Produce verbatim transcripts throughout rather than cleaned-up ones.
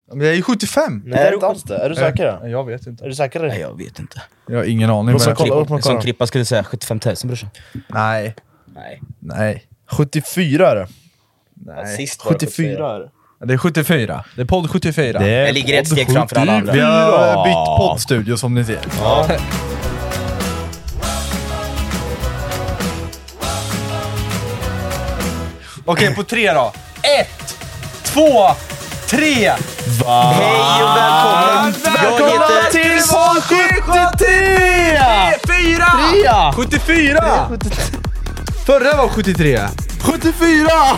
Men det är ju sjuttiofem. Nej, det är inte alls det. Är du säker? Nej, jag vet inte. Är du säker? Nej, jag vet inte. Jag har ingen aning. Måste Men... kolla upp något. Som Krippa skulle säga sjuttiofem tusen, brorsan. Nej. Nej. Nej. sjuttiofyra är det. Nej. Sist var det sjuttiofyra är det. Det är sjuttiofyra. Det är podd sjuttiofyra. Det är Jag ligger ett steg framför alla andra. Vi har bytt poddstudio som ni ser. Ja. Okej, på tre då. Ett, två, tre. Va? Hej och välkommen! Välkomna Jag heter... till podd sjuttiotre! Fyra! Trea! sjuttiofyra! Förra var sjuttiotre. sjuttiofyra!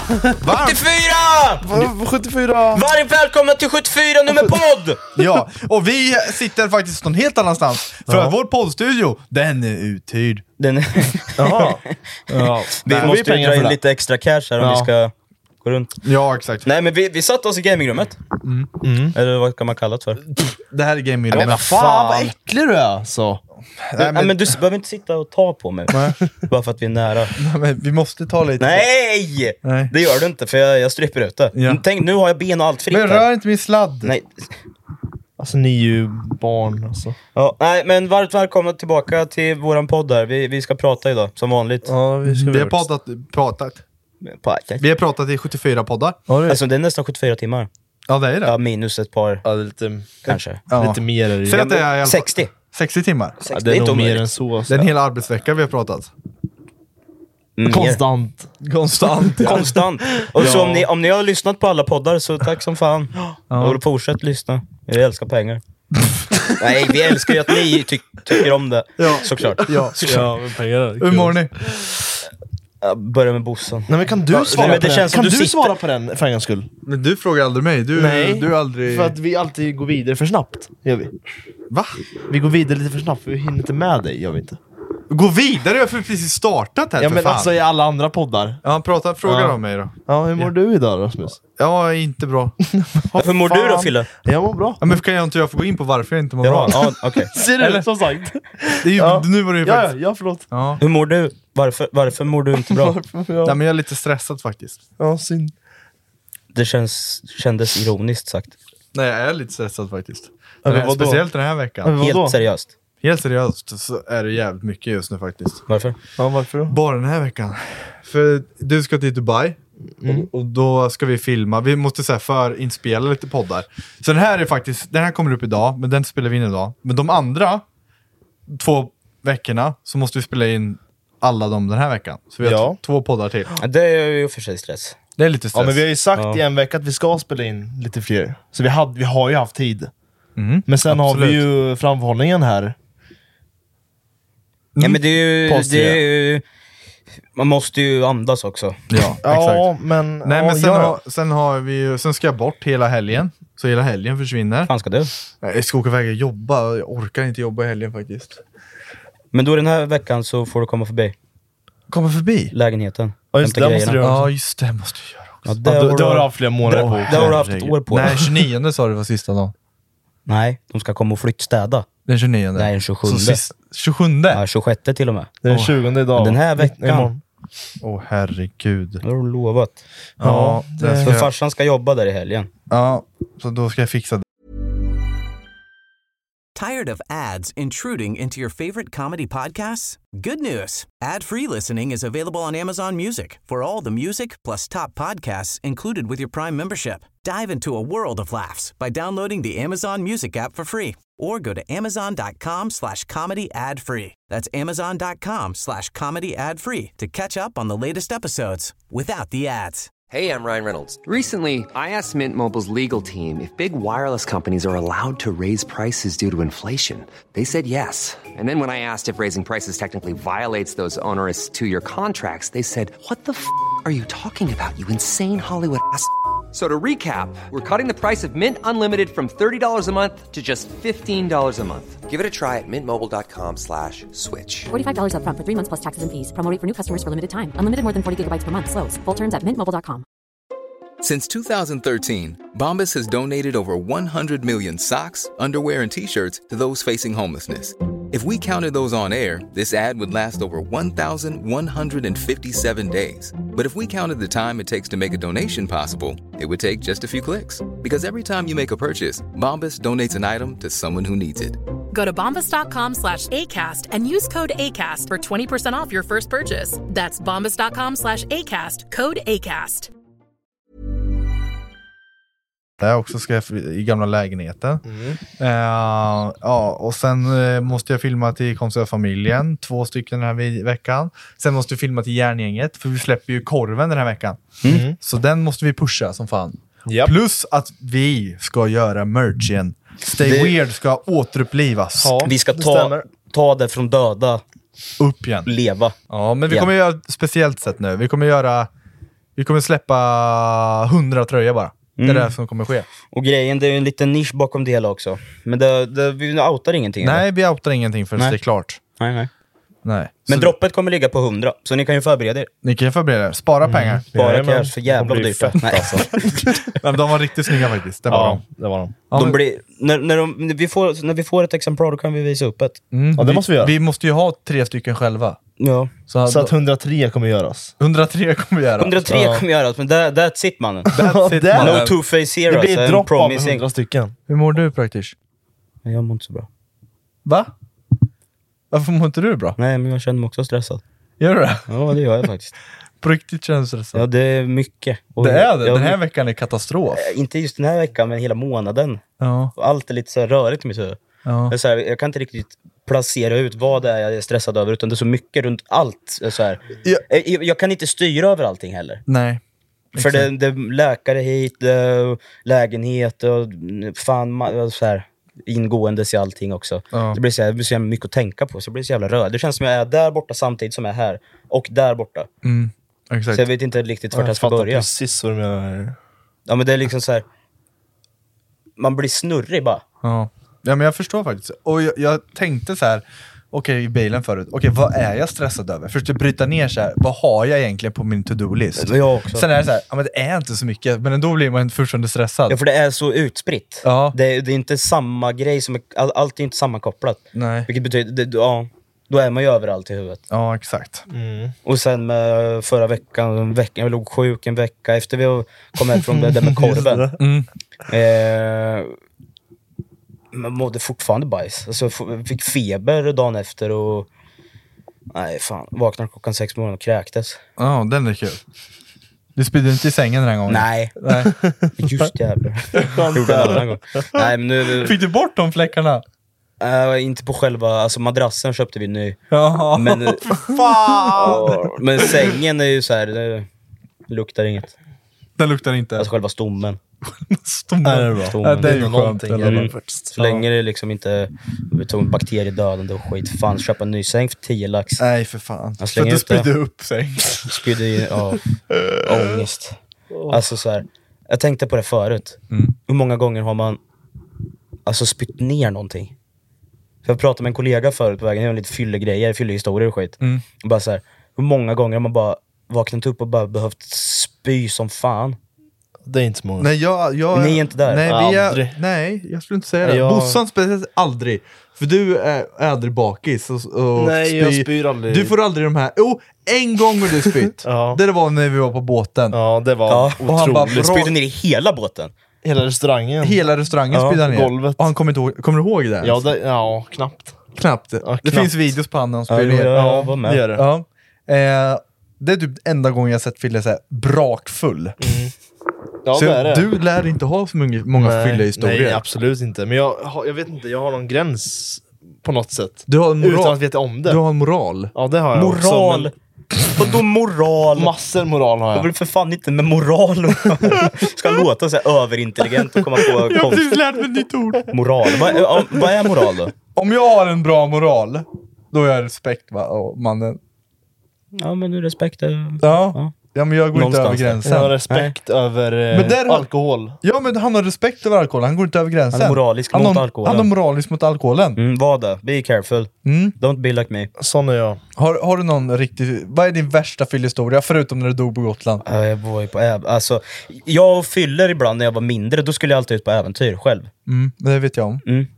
sjuttiofyra! sjuttiofyra! Varmt välkomna till sjuttiofyra nummer podd! Ja, och vi sitter faktiskt någon helt annanstans. För Ja. vår poddstudio, den är uthyrd. Den... Jaha. Ja, vi Får vi måste ju pengar dra för in det? lite extra cash här om Ja. vi ska gå runt. ja exakt. Nej, men vi, vi satt oss i gamingrummet. Mm. Eller vad kan man kalla det för? Det här är gaming. men Men vad Fan vad äcklig du är alltså. Nej, Nej, men du behöver inte sitta och ta på mig. Bara för att vi är nära. men vi måste ta lite. Nej! Nej. Det gör du inte, för jag, jag stryper ut det. Ja. Tänk, nu har jag ben och allt fritt Men här. rör inte min sladd. Nej. Alltså ni är ju barn alltså. Ja, nej, men varmt välkomna tillbaka till våran podd här. Vi, vi ska prata idag, som vanligt. Ja, vi ska Vi har pratat, pratat. Podcast. Vi har pratat i sjuttiofyra poddar. Ja, det är, Alltså det är nästan sjuttiofyra timmar. Ja, det är det. Ja, minus ett par, ja, det är lite, kanske. Ja. lite mer är det. Säg att det är i alla fall sextio. sextio timmar. Ja, det är nog mer än så. Det Alltså. är en hel arbetsvecka vi har pratat. Mer. Konstant. Konstant. Ja. Konstant. Och så om ni, om ni har lyssnat på alla poddar, så tack som fan. Ja. Och fortsätt lyssna. Vi älskar pengar. Nej, vi älskar ju att ni ty tycker om det. Ja. Såklart. Ja. Ja, men pengar är Hur mår ni? Jag börjar med Bossan. Nej, men kan du Ja, svara men på det den? känns som Kan du du sitter- svara på den för en gångs skull? Men du frågar aldrig mig. Du, Nej, du är aldrig... för att vi alltid går vidare för snabbt. Gör vi. Va? Vi går vidare lite för snabbt för vi hinner inte med dig, gör vi inte. Gå vidare, jag har för precis startat här Ja för men fan. alltså i alla andra poddar. Ja, prata, fråga Ja. om mig då. Ja, hur mår du idag Rasmus? Ja, inte bra. Hur mår du då, Fan. Fille? Jag mår bra. Ja, men kan jag inte jag få gå in på varför jag inte mår Ja, bra? ja okej. Ser du? Eller? Som sagt. Det är ju, Ja. Nu var det ju Ja, ja, faktiskt... ja, förlåt. Ja. Hur mår du? Varför, varför mår du inte bra? Nej, ja. men jag är lite stressad faktiskt. ja, synd. Det känns, kändes ironiskt sagt. Nej, jag är lite stressad faktiskt. Ja, men Nej, vadå? speciellt den här veckan. Men vadå? Helt seriöst. Helt seriöst så är det jävligt mycket just nu faktiskt. Varför? Ja, varför då? Bara den här veckan. För du ska till Dubai. Mm. Och, och då ska vi filma. Vi måste så här förinspela lite poddar. Så den här är faktiskt, den här kommer upp idag, men den spelar vi in idag. Men de andra två veckorna så måste vi spela in alla dem den här veckan. Så vi har Ja. t- två poddar till. Ja, det är ju för sig stress. Det är lite stress. Ja, men vi har ju sagt Ja. i en vecka att vi ska spela in lite fler. Så vi, hade, vi har ju haft tid. Mm, Men sen har absolut. vi ju framförhållningen här. Ja, men det är ju... Post Det är ju man måste ju andas också. Ja, exakt. Ja, men... Nej, ja, men sen, gör det. har, sen har vi ju, sen ska jag bort hela helgen. Så hela helgen försvinner. fan ska du? Nej, jag ska åka iväg och jobba. Jag orkar inte jobba i helgen faktiskt. Men då den här veckan så får du komma förbi Komma förbi? lägenheten. Ja, just Hämta det, måste grejerna. du göra. Ja, just det måste du göra också. Ja, det, Ja, har det, du, det har du haft flera månader på. det har du haft ett år på. Nej, tjugonionde sa du var sista dagen. Nej, de ska komma och flyttstäda. Den tjugonionde. Nej, den tjugosjunde. Så sist, tjugosjunde? Ja, tjugosjätte till och med. Det är den Åh. tjugonde idag. Den här veckan. Imorgon. Åh herregud. Det har du lovat. Ja, det- det För ska jag, farsan ska jobba där i helgen. ja, så då ska jag fixa det. Tired of ads intruding into your favorite comedy podcasts? Good news. Ad-free listening is available on Amazon Music for all the music plus top podcasts included with your Prime membership. Dive into a world of laughs by downloading the Amazon Music app for free or go to amazon.com slash comedy ad free. That's amazon.com slash comedy ad free to catch up on the latest episodes without the ads. Hey, I'm Ryan Reynolds. Recently, I asked Mint Mobile's legal team if big wireless companies are allowed to raise prices due to inflation. They said yes. And then when I asked if raising prices technically violates those onerous two-year contracts, they said, "What the f*** are you talking about, you insane Hollywood ass?" So to recap, we're cutting the price of Mint Unlimited from thirty dollars a month to just fifteen dollars a month. Give it a try at mintmobile.com slash switch. forty-five dollars up front for three months plus taxes and fees. Promo rate for new customers for limited time. Unlimited more than forty gigabytes per month. Slows full terms at mint mobile dot com. Since two thousand thirteen, Bombas has donated over one hundred million socks, underwear, and T-shirts to those facing homelessness. If we counted those on air, this ad would last over one thousand one hundred fifty-seven days. But if we counted the time it takes to make a donation possible, it would take just a few clicks. Because every time you make a purchase, Bombas donates an item to someone who needs it. Go to bombas.com slash ACAST and use code ACAST for twenty percent off your first purchase. That's bombas.com slash ACAST, code ACAST. Jag också ska i gamla lägenheten. Mm. Uh, ja, och sen uh, måste jag filma till Konstiga familjen, två stycken den här ve- veckan. Sen måste vi filma till Järngänget, för vi släpper ju korven den här veckan. Mm. Så den måste vi pusha som fan. Yep. Plus att vi ska göra merchen. Stay det... Weird ska återupplivas. Ja, vi ska ta, ta det från döda upp igen. Leva. Ja, men vi igen. kommer göra ett speciellt sätt nu. Vi kommer göra vi kommer släppa hundra tröjor bara. Mm. Det är det som kommer ske. Och grejen, det är en liten nisch bakom det hela också. Men det, det, vi outar ingenting. Nej, eller? vi outar ingenting förrän det är klart. Nej, nej. Nej. Men så droppet kommer ligga på hundra, så ni kan ju förbereda er. Ni kan ju förbereda er. Spara mm. pengar. Spara cash, för jävla dyrt. Nej. Alltså. Men de var riktigt snygga faktiskt. Det var ja, de. det var de. Ja, de men... blir, när, när, de, när, vi får, när vi får ett exemplar, då kan vi visa upp ett. Mm, ja, det vi, måste vi göra. Vi måste ju ha tre stycken själva. Ja. Så, så att hundratre kommer göras. hundratre kommer göras. hundratre ja. kommer göras, men that, that's it, mannen. That's it, mannen. No two-face heroes. Det blir ett dropp av hundra stycken. Hur mår du praktiskt? Jag mår inte så bra. Va? Varför mår inte du bra? Nej, men jag känner mig också stressad. Gör du det? Ja, det gör jag faktiskt. På riktigt känns det stressad? Ja, det är mycket. Och det är det? jag, den här veckan är katastrof. Inte just den här veckan, men hela månaden. Ja. Allt är lite så här rörigt i mitt huvud. Ja. Så här, jag kan inte riktigt placera ut vad det är jag är stressad över, utan det är så mycket runt allt. Så här. Ja. Jag, jag kan inte styra över allting heller. Nej. För det, det är läkare hit, det, lägenhet och fan så här, ingåendes i allting också. Ja. Det blir så, här, det blir så jävla mycket att tänka på, så det blir så jävla rörigt. Det känns som jag är där borta samtidigt som jag är här. Och där borta. Mm. Exakt. Så jag vet inte riktigt vart jag, jag ska börja. Jag precis vad du menar. Ja, men det är liksom så här. Man blir snurrig bara. Ja. Ja, men jag förstår faktiskt. Och jag, jag tänkte så här, okej, okay, i bilen förut. Okej, okay, vad är jag stressad över? Först att bryta ner så här, vad har jag egentligen på min to-do-list? Jag också. Sen är det så här, ja, men det är inte så mycket, men ändå blir man förstående stressad. Ja, för det är så utspritt. Ja. Det, det är inte samma grej, som är, all, allt är inte sammankopplat. Nej. Vilket betyder, det, ja, då är man ju överallt i huvudet. Ja, exakt. Mm. Och sen med förra veckan, veckan, jag låg sjuk en vecka efter vi kom hem från det där med korven. Mm. Eh, man mådde fortfarande bajs. Alltså, fick feber dagen efter och nej fan, vaknade klockan sex på morgonen och kräktes. Ja, oh, den är kul. Du spydde inte i sängen den här gången? Nej. Nej. Just jävlar. Gjorde en annan gång. Nej, men nu... Fick du bort de fläckarna? Uh, inte på själva, alltså madrassen köpte vi ny. Jaha, men, fan! Uh, men sängen är ju så här, det luktar inget. Den luktar inte? Alltså själva stommen. Stommen? Nej, det är bra. Stommen. Ja, det är ju skönt. Mm. Så länge det liksom inte vi tog bakteriedödande och skit. Fan, köpa en ny säng för tio lax. Nej, för fan. Jag för att du spydde upp säng. Spydde ju, ja, ångest. Alltså så här, jag tänkte på det förut. Mm. Hur många gånger har man alltså spytt ner någonting? För jag pratade med en kollega förut på vägen, jag har lite fyllegrejer, fyllehistorier och skit. Mm. Och bara så här, hur många gånger har man bara vaknat upp och bara behövt spy som fan? Det är inte så många. Nej, jag, jag, Ni är inte där? Nej, vi är, nej, jag skulle inte säga det. Jag... Bossan speciellt aldrig. För du är aldrig bakis. Och, och nej, spy. jag spyr aldrig. Du får aldrig de här... Jo, en gång har du spytt. Ja. Det var när vi var på båten. Ja, det var ja. otroligt. Och han bara spydde ner i hela båten. Hela restaurangen. Hela restaurangen ja, spydde ner. Golvet. Och han kommer inte ihåg, kommer du ihåg det? Ja, det, ja knappt. Knappt. Ja, knappt. Det finns videos på han när han spyr ner. Ja, ja, ja, det gör det. Ja. Eh, det är typ enda gången jag sett Fille så här brakfull. Mm. Ja, så det är det. Du lär inte ha så många, många fyllehistorier. Nej, absolut inte. Men jag, jag vet inte, jag har någon gräns på något sätt. Du har en moral. Utan att veta om det. Du har en moral. Ja, det har jag moral. också. Vadå moral? Massor moral har jag. Jag vill för fan inte med moral. Ska låta så här överintelligent och komma på konst. Jag har precis lärt mig ett nytt ord. Moral. Vad är, vad är moral då? Om jag har en bra moral, då är jag respekt, va? Oh, mannen. Ja, men nu respekt är... Ja. ja. Ja, men jag går någonstans inte över gränsen. Han har respekt Nej. över eh, men där, alkohol. Ja, men han har respekt över alkohol. Han går inte över gränsen. Han är moralisk han mot har, alkoholen. Han är moralisk mot alkoholen. Mm, vad då? Be careful. Mm. Don't be like me. Sån är jag. Har, har du någon riktig... Vad är din värsta fyllhistoria, förutom när du dog på Gotland? Ja, jag var ju på äv... Alltså, jag fyller ibland när jag var mindre. Då skulle jag alltid ut på äventyr själv. Mm, det vet jag om. Mm.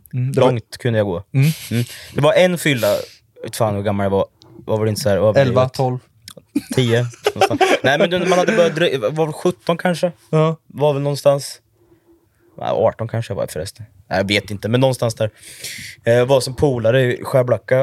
Mm, det var- Långt kunde jag gå. Mm. Mm. Det var en fylla, vet fan hur gammal jag var. Var väl inte så här överdrivet. elva, tolv. tio. Nej men du, man hade börjat drö- var väl sjutton kanske. Ja. Var väl någonstans. Nej, arton kanske jag var förresten. Nej, jag vet inte, men någonstans där. Jag var som polare i Skärblacka.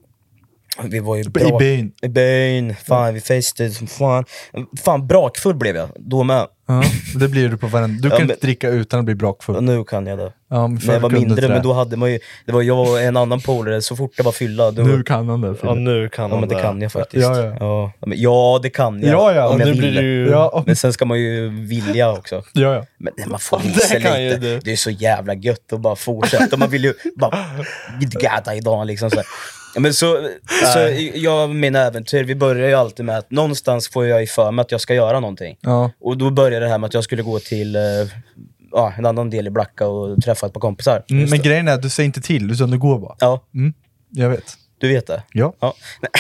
Vi var ju bra. I byn. I byn. Fan, vi festade som fan. Fan, brakfull blev jag. Då med. Ja, det blir du på varenda. Du Ja, kan men- inte dricka utan att bli brakfull. Och nu kan jag det. Ja, men När jag var förr kunde mindre, inte men det. då hade man ju... Det var jag och en annan polare, så fort det var fylla. Då, Nu kan han det. Ja, nu kan ja, han men det det. kan jag faktiskt. Ja, ja. Ja, men, ja det kan jag. Ja, ja, Om jag nu vill. blir det ju... Ja, Men sen ska man ju vilja också. ja, ja. Men man får Ja, det visa kan ju lite. du. Det är så jävla gött att bara fortsätta. Man vill ju bara gata idag liksom så här. Ja, men så, så jag mina äventyr, vi börjar ju alltid med att någonstans får jag i för mig att jag ska göra någonting. Ja. Och då började det här med att jag skulle gå till eh, ja, en annan del i Blacka och träffa ett par kompisar. Mm, men grejen är att du säger inte till, utan du går bara. Ja, Mm, jag vet. du vet det. Ja. Ja.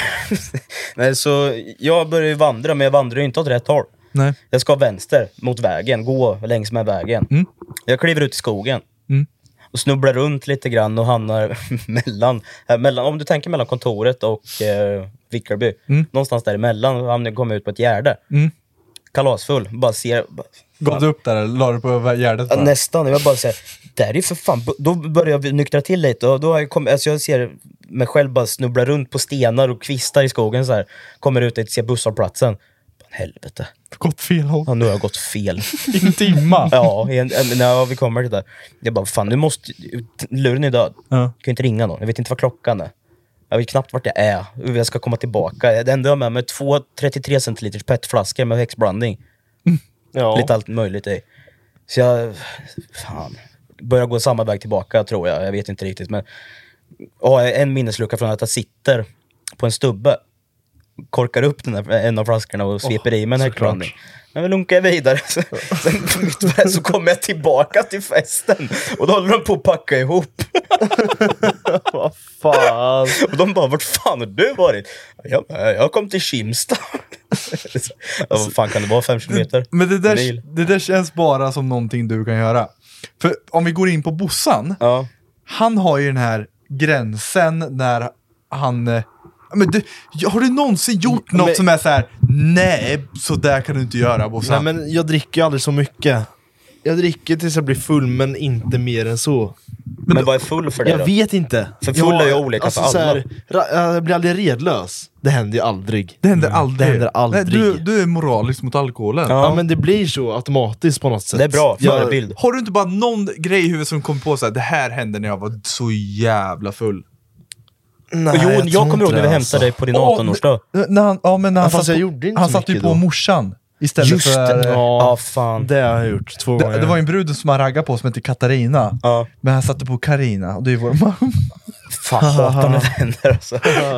Nej, så jag började ju vandra, men jag vandrar ju inte åt rätt håll. Nej. Jag ska vänster mot vägen, gå längs med vägen. Mm. Jag kliver ut i skogen. Mm. Och snubblar runt lite grann och hamnar mellan, äh, mellan, om du tänker mellan kontoret och eh, Vickerby, Mm. någonstans däremellan, och hamnar kommer ut på ett gärde. Mm. Kalasfull, bara ser... Bara, Gav du upp där eller la du på gärdet ja, bara? nästan, jag bara säger, där är ju för fan, då börjar jag nyktra till lite och då har jag kommit, alltså jag ser mig själv bara snubbla runt på stenar och kvistar i skogen så här. Kommer ut och ser busshållplatsen. Helvete. Gått fel håll. Ja, nu har jag gått fel. I en timma. Ja, en, en, när vi kommer till det där. Jag bara, fan nu måste, luren är död. Ja. Jag kan ju inte ringa någon, jag vet inte vad klockan är. Jag vet knappt vart jag är, hur jag ska komma tillbaka. Det enda jag har med mig är två trettiotre centiliters petflaskor med häxblandning. Ja. Lite allt möjligt i. Så jag, fan, börjar gå samma väg tillbaka tror jag, jag vet inte riktigt. Men ja, en minneslucka från att jag sitter på en stubbe, korkar upp den här, en av flaskorna och sveper i med en häxblandning. Men vi lunkar vidare. Sen på mitt väg så kommer jag tillbaka till festen. Och då håller de på att packa ihop. Vad fan. Och de bara, vart fan har du varit? Jag, jag kom till Kimstad. Ja, vad fan kan det vara, fem kilometer? Men det där, Mil. det där känns bara som någonting du kan göra. För om vi går in på Bossan, Ja. han har ju den här gränsen när han... eh, Men du, har du någonsin gjort något Men- som är så här: nej, så där kan du inte göra, Bossan? Nej, men jag dricker ju aldrig så mycket. Jag dricker tills jag blir full, men inte mer än så. Men vad är full för dig Jag då? vet inte. För full är ju olika för så alla. här, ra- jag blir aldrig redlös. Det händer ju aldrig. Det händer aldrig. Det händer aldrig. Nej, du, du är moralisk mot alkoholen. Ja. Ja, men det blir så automatiskt på något sätt. Det är bra, Jag- förebild. Har du inte bara någon grej i huvudet som kom på så här: det här hände när jag var så jävla full? Nej, Och jo, jag, tror kommer ihåg inte när vi det, hämtade alltså. dig på din Åh, arton-årsdag. När han, ja, men när han Ja, fast satt jag på, gjorde inte han så satt ju mycket på då. morsan istället Just för... det. Ja, Ja, fan. Det har jag gjort två gånger. Det, det var ju en brud som han raggade på som hette Katarina. Ja. Men han satte på Karina och det är vår mamma. Fan, hatar när det händer alltså.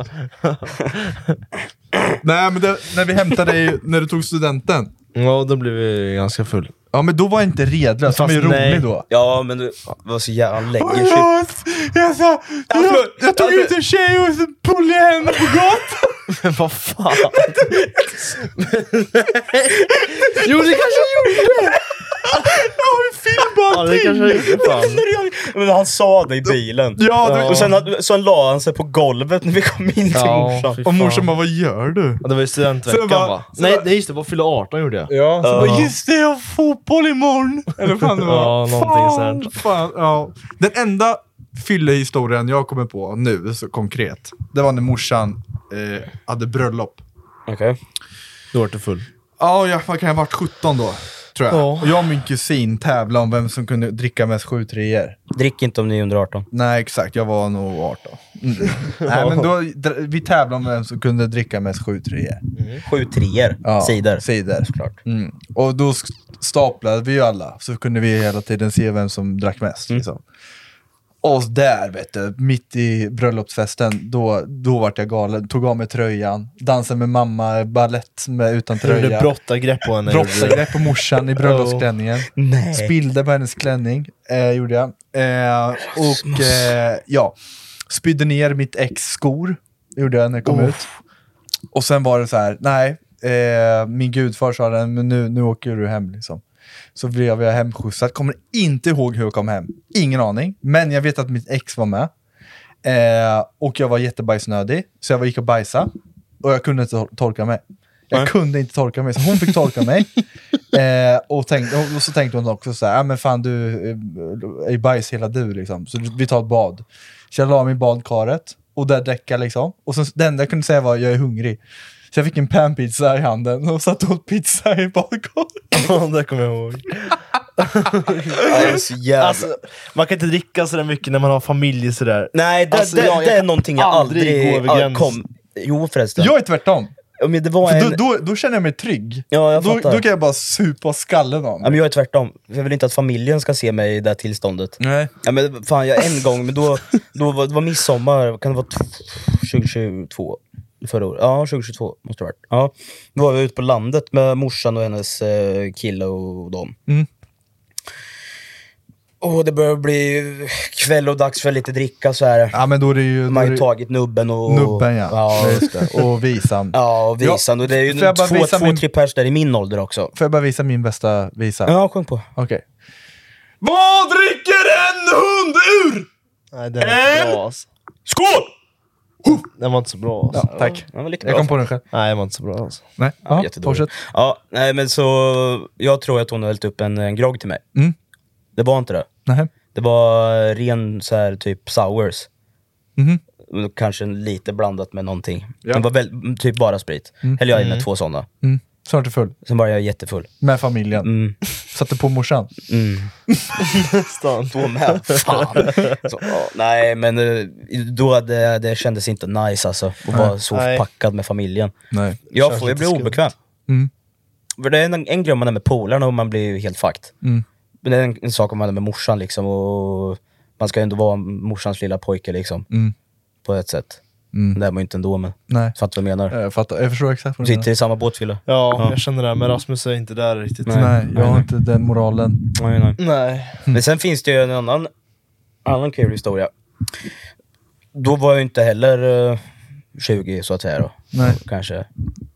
Nej, men det, när vi hämtade dig när du tog studenten. Ja, då blev vi ganska full. Ja, men då var jag inte redlös. Han var ju Fast nej. rolig då. Ja, men du var så jävla, han lägger sig. Förlåt! Jag sa... Jag, jag tog ut en tjej och så pullade jag henne på gatan. Men vad fan? Jo, det kanske jag gjorde! Jag har ju filmat Ja, det kanske jag gjorde fan. Men han sa det i bilen. Ja, det var- Och sen, sen la han sig på golvet när vi kom in till Ja, morsan. fy Och morsan fan. bara, vad gör du? Ja, det var ju studentveckan Så bara- va? så Nej, bara- nej just det, var fylla arton gjorde jag. Ja, så Ja. bara, just det, jag har fotboll imorgon. Eller fan det var. Ja, någonting fan, sånt. fan, ja. Den enda fyllehistorien jag kommer på nu, så konkret, det var när morsan eh, hade bröllop. Okej. Då var du full. Ja, jag vad kan jag ha varit sjutton då, tror jag. Ja. Och jag och min kusin tävlade om vem som kunde dricka mest sju treor. Drick inte om ni är under arton. Nej, exakt. Jag var nog arton. Mm. Nej, men då, vi tävlade om vem som kunde dricka mest sju treor. Sju treor, Ja, sidor. Sidor. Såklart. Mm. Och då sk- staplade vi ju alla, så kunde vi hela tiden se vem som drack mest. Mm. Liksom. Och där, vet du, mitt i bröllopsfesten, då, då vart jag galen. Tog av mig tröjan, dansade med mamma, ballett med, utan Du gjorde tröja. brottargrepp på henne. gjorde du. Brottsagrepp på morsan i bröllopsklänningen. Nej. Spillde på hennes klänning, eh, gjorde jag. Eh, och eh, ja, spydde ner mitt ex skor, gjorde jag när jag kom Oh. ut. Och sen var det så här: nej, eh, min gudfar sa det, men nu, nu åker du hem liksom. Så blev jag hemskjutsad. Kommer inte ihåg hur jag kom hem. Ingen aning. Men jag vet att mitt ex var med. Eh, och jag var jättebajsnödig. Så jag gick och bajsa. Och jag kunde inte tor- torka mig. Jag Nej. kunde inte torka mig. Så hon fick torka mig. Eh, och, tänk, och så tänkte hon också så här. Ja men fan du är bajs hela du liksom. Så vi tar ett bad. Så jag la mig i badkaret. Och där däckade liksom. Och så den där kunde säga var jag är hungrig. Så jag fick en panpizza i handen. Och satt åt pizza i badkaret. Ja, det kommer jag ihåg. är så jävla... Alltså, man kan inte dricka så där mycket när man har familj sådär. Nej, det, alltså, det, jag, det är någonting jag aldrig, aldrig kom... Jo förresten. Jag är tvärtom. Men det var För en... då, då, då känner jag mig trygg. Ja, jag då, fattar. då kan jag bara supa skallen av mig. Ja, men jag är tvärtom. Jag vill inte att familjen ska se mig i det här tillståndet. Nej. Ja, men fan, jag en gång, men då, då var det var midsommar, kan det vara tjugohundratjugotvå? Förra året. Ja, tjugohundratjugotvå måste det ha varit. Ja. Då var vi ute på landet med morsan och hennes eh, kille och dem. Mm. Och det börjar bli kväll och dags för lite dricka så här. Ja men då är det ju... Man har ju det... tagit nubben och... Nubben ja, ja just det. Och visan. Ja, och visan. Ja. Och det är ju Får jag bara två, visa två min... tre pers där i min ålder också. Får jag bara visa min bästa visa? Ja, sjung på. Okej. Okay. Vad dricker en hund ur? Nej, det är en... bra alltså. Skål! Den var inte så bra alltså. Ja, tack. Ja, lite jag bra. kom på den själv. Nej, den var inte så bra alltså. Nej, ja, ja, fortsätt. Ja, nej men så... Jag tror att hon har hällt upp en, en grogg till mig. Mm. Det var inte det. Nej. Det var ren så här typ sours. Mm. Kanske lite blandat med någonting. Ja. Det var väl, typ bara sprit. Mm. Hällde jag in med Mm. två sådana. Mm. Så var det full. Sen var jag jättefull. Med familjen. Mm. Satte på morsan. Mm. Då med. Fan. Så, ja, nej men eh, då det, det kändes inte nice alltså. Att vara så Nej. packad med familjen. Nej. Jag, Känns får, jag lite blir obekväm. Mm. För det är en, en grej om man är med polarna och man blir ju helt fucked. Mm. Men det är en, en sak om man är med morsan liksom. Och man ska ju ändå vara morsans lilla pojke liksom. Mm. På ett sätt. Mm. Det är man ju inte ändå med. Nej. Fattar vad jag menar? Jag fattar, jag förstår exakt vad du Sitter i samma båtfylla. Ja, Ja. jag känner det. Men Rasmus är inte där riktigt. Nej, nej, jag har inte den moralen. Nej, nej. Nej. Men sen finns det ju en annan, annan kul historia. Då var jag ju inte heller uh, tjugo så att säga då. Nej. Kanske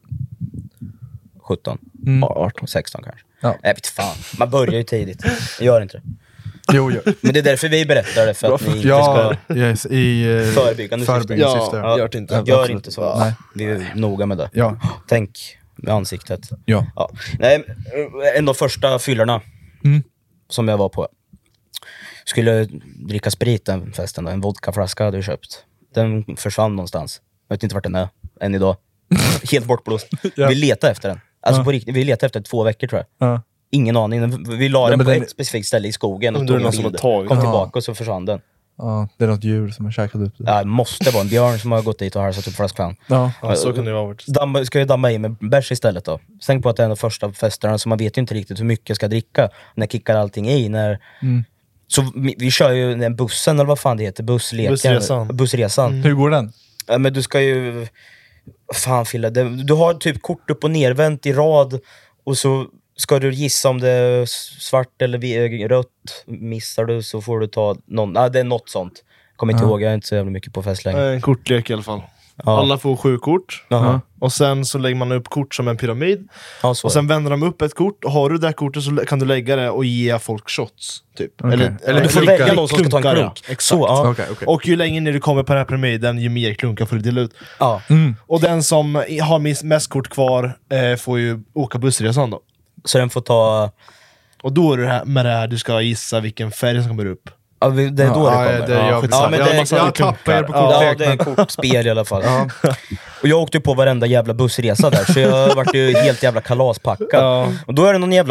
sjutton, Mm. arton, sexton kanske. Ja. Jag vet fan, man börjar ju tidigt. Jag gör inte det. Jo, jo. Men det är därför vi berättar det, för att ni inte Ja, ska... yes, i uh, Förebyggande förebyggande syfte. syfte. Ja. Gör det inte. Gör Absolut. inte så. Nej. Vi är noga med det. Ja. Tänk med ansiktet. Ja. Ja. Nej, en av första fyllorna Mm. som jag var på. Skulle dricka sprit den festen då. En vodkaflaska hade jag köpt. Den försvann någonstans. Jag vet inte vart den är än idag. Helt bortblåst. Ja. Vi letade efter den. Alltså Ja. på riktigt, vi letade efter två veckor tror jag. Ja. Ingen aning. Den- Vi la Ja, den men på den- ett specifikt ställe i skogen och Undrar tog en någon som har bild. tagit Kom den. tillbaka och så försvann den. Ja, det är något djur som har käkat upp det. Ja, det måste vara en björn som har gått dit och halsat upp flaskan. Ja. Ja, så kan det ju ha varit. Damma, ska jag damma i med bärs istället då? Tänk på att det är en av första festerna, så man vet ju inte riktigt hur mycket jag ska dricka. När kickar allting i, när... Mm. Så vi, vi kör ju den bussen, eller vad fan det heter, bussleken. Bussresan. Bussresan. Hur går den? Ja, men du ska ju... Fan Fille, det, du har typ kort upp och nervänt i rad. Och så ska du gissa om det är svart eller vi- rött. Missar du så får du ta någon... Ja, det är något sånt. Kommer inte Ja. ihåg, jag är inte så jävla mycket på fest längre. En kortlek i alla fall. Ja. Alla får sju kort. Jaha. Och sen så lägger man upp kort som en pyramid. Ja, så Och sen vänder de upp ett kort. Och har du det här kortet så kan du lägga det och ge folk shots. Typ. Okej. Eller, Eller du får klunkar. välja någon som ska ta en Klunkar, klunk. ja. Exakt. Så, ja. Okej, okej. Och ju längre ner du kommer på den här pyramiden, ju mer klunkar får du dela ut. Ja. Mm. Och den som har mis- mest kort kvar eh, får ju åka bussresan då. Så den får ta... Och då är det här med det här, du ska gissa vilken färg som kommer upp. Ja, vi- det är då Ja, det ja, kommer. det är jag skitsamma. Ja, men jag, det är- jag, jag tappar er på Ja, kortlek. det är men- kortspel i alla fall. Och jag åkte ju på varenda jävla bussresa där, så jag vart ju helt jävla kalaspackad. Ja. Och då är det någon jävla...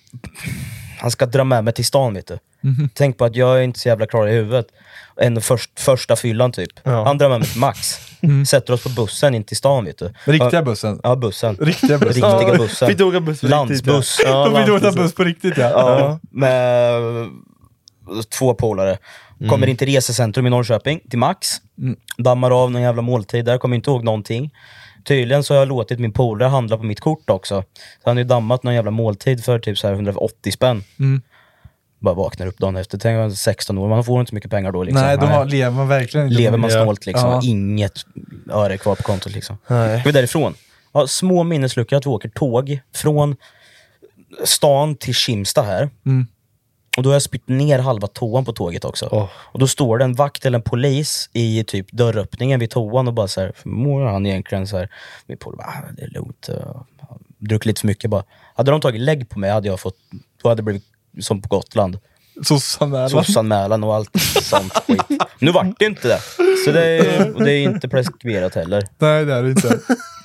Han ska dra med mig till stan, vet du. Mhm. Tänk på att jag är inte så jävla klar i huvudet. En först, första fyllan typ. Ja. Han drar med mig till Max. Sätter oss på bussen in till stan, vet du. Riktiga bussen. Ja, bussen. Riktiga bussen. Riktiga bussen. Fick du åka buss på riktigt, Landsbuss. ja. Ja, De vill åka landsbuss. buss på riktigt ja. Ja, med två polare. Kommer in till resecentrum i Norrköping, till Max. Dammar av någon jävla måltid där, kommer inte ihåg någonting. Tydligen så har jag låtit min polare handla på mitt kort också. Så han har ju dammat någon jävla måltid för typ så här hundraåttio spänn. Mm. Bara vaknar upp dagen efter. Tänk man sexton år, man får inte mycket pengar då liksom. Nej, då har, lever man verkligen inte. Lever man Ja. snålt liksom. Ja. Inget öre kvar på kontot liksom. Nej. Går vi därifrån. Ja, små minnesluckor att vi åker tåg från stan till Kimsta här. Mm. Och då har jag spytt ner halva toan på tåget också. Oh. Och då står det en vakt eller en polis i typ dörröppningen vid toan och bara så här, mår han egentligen så här, vi på bara, ah, det är lugnt. Uh, druckit lite för mycket bara. Hade de tagit lägg på mig hade jag fått, då hade det blivit som på Gotland. Sossanmälan. Sossanmälan och allt sånt skit. Nu vart det inte det. Så det är, och det är inte preskriberat heller. Nej, det är det inte.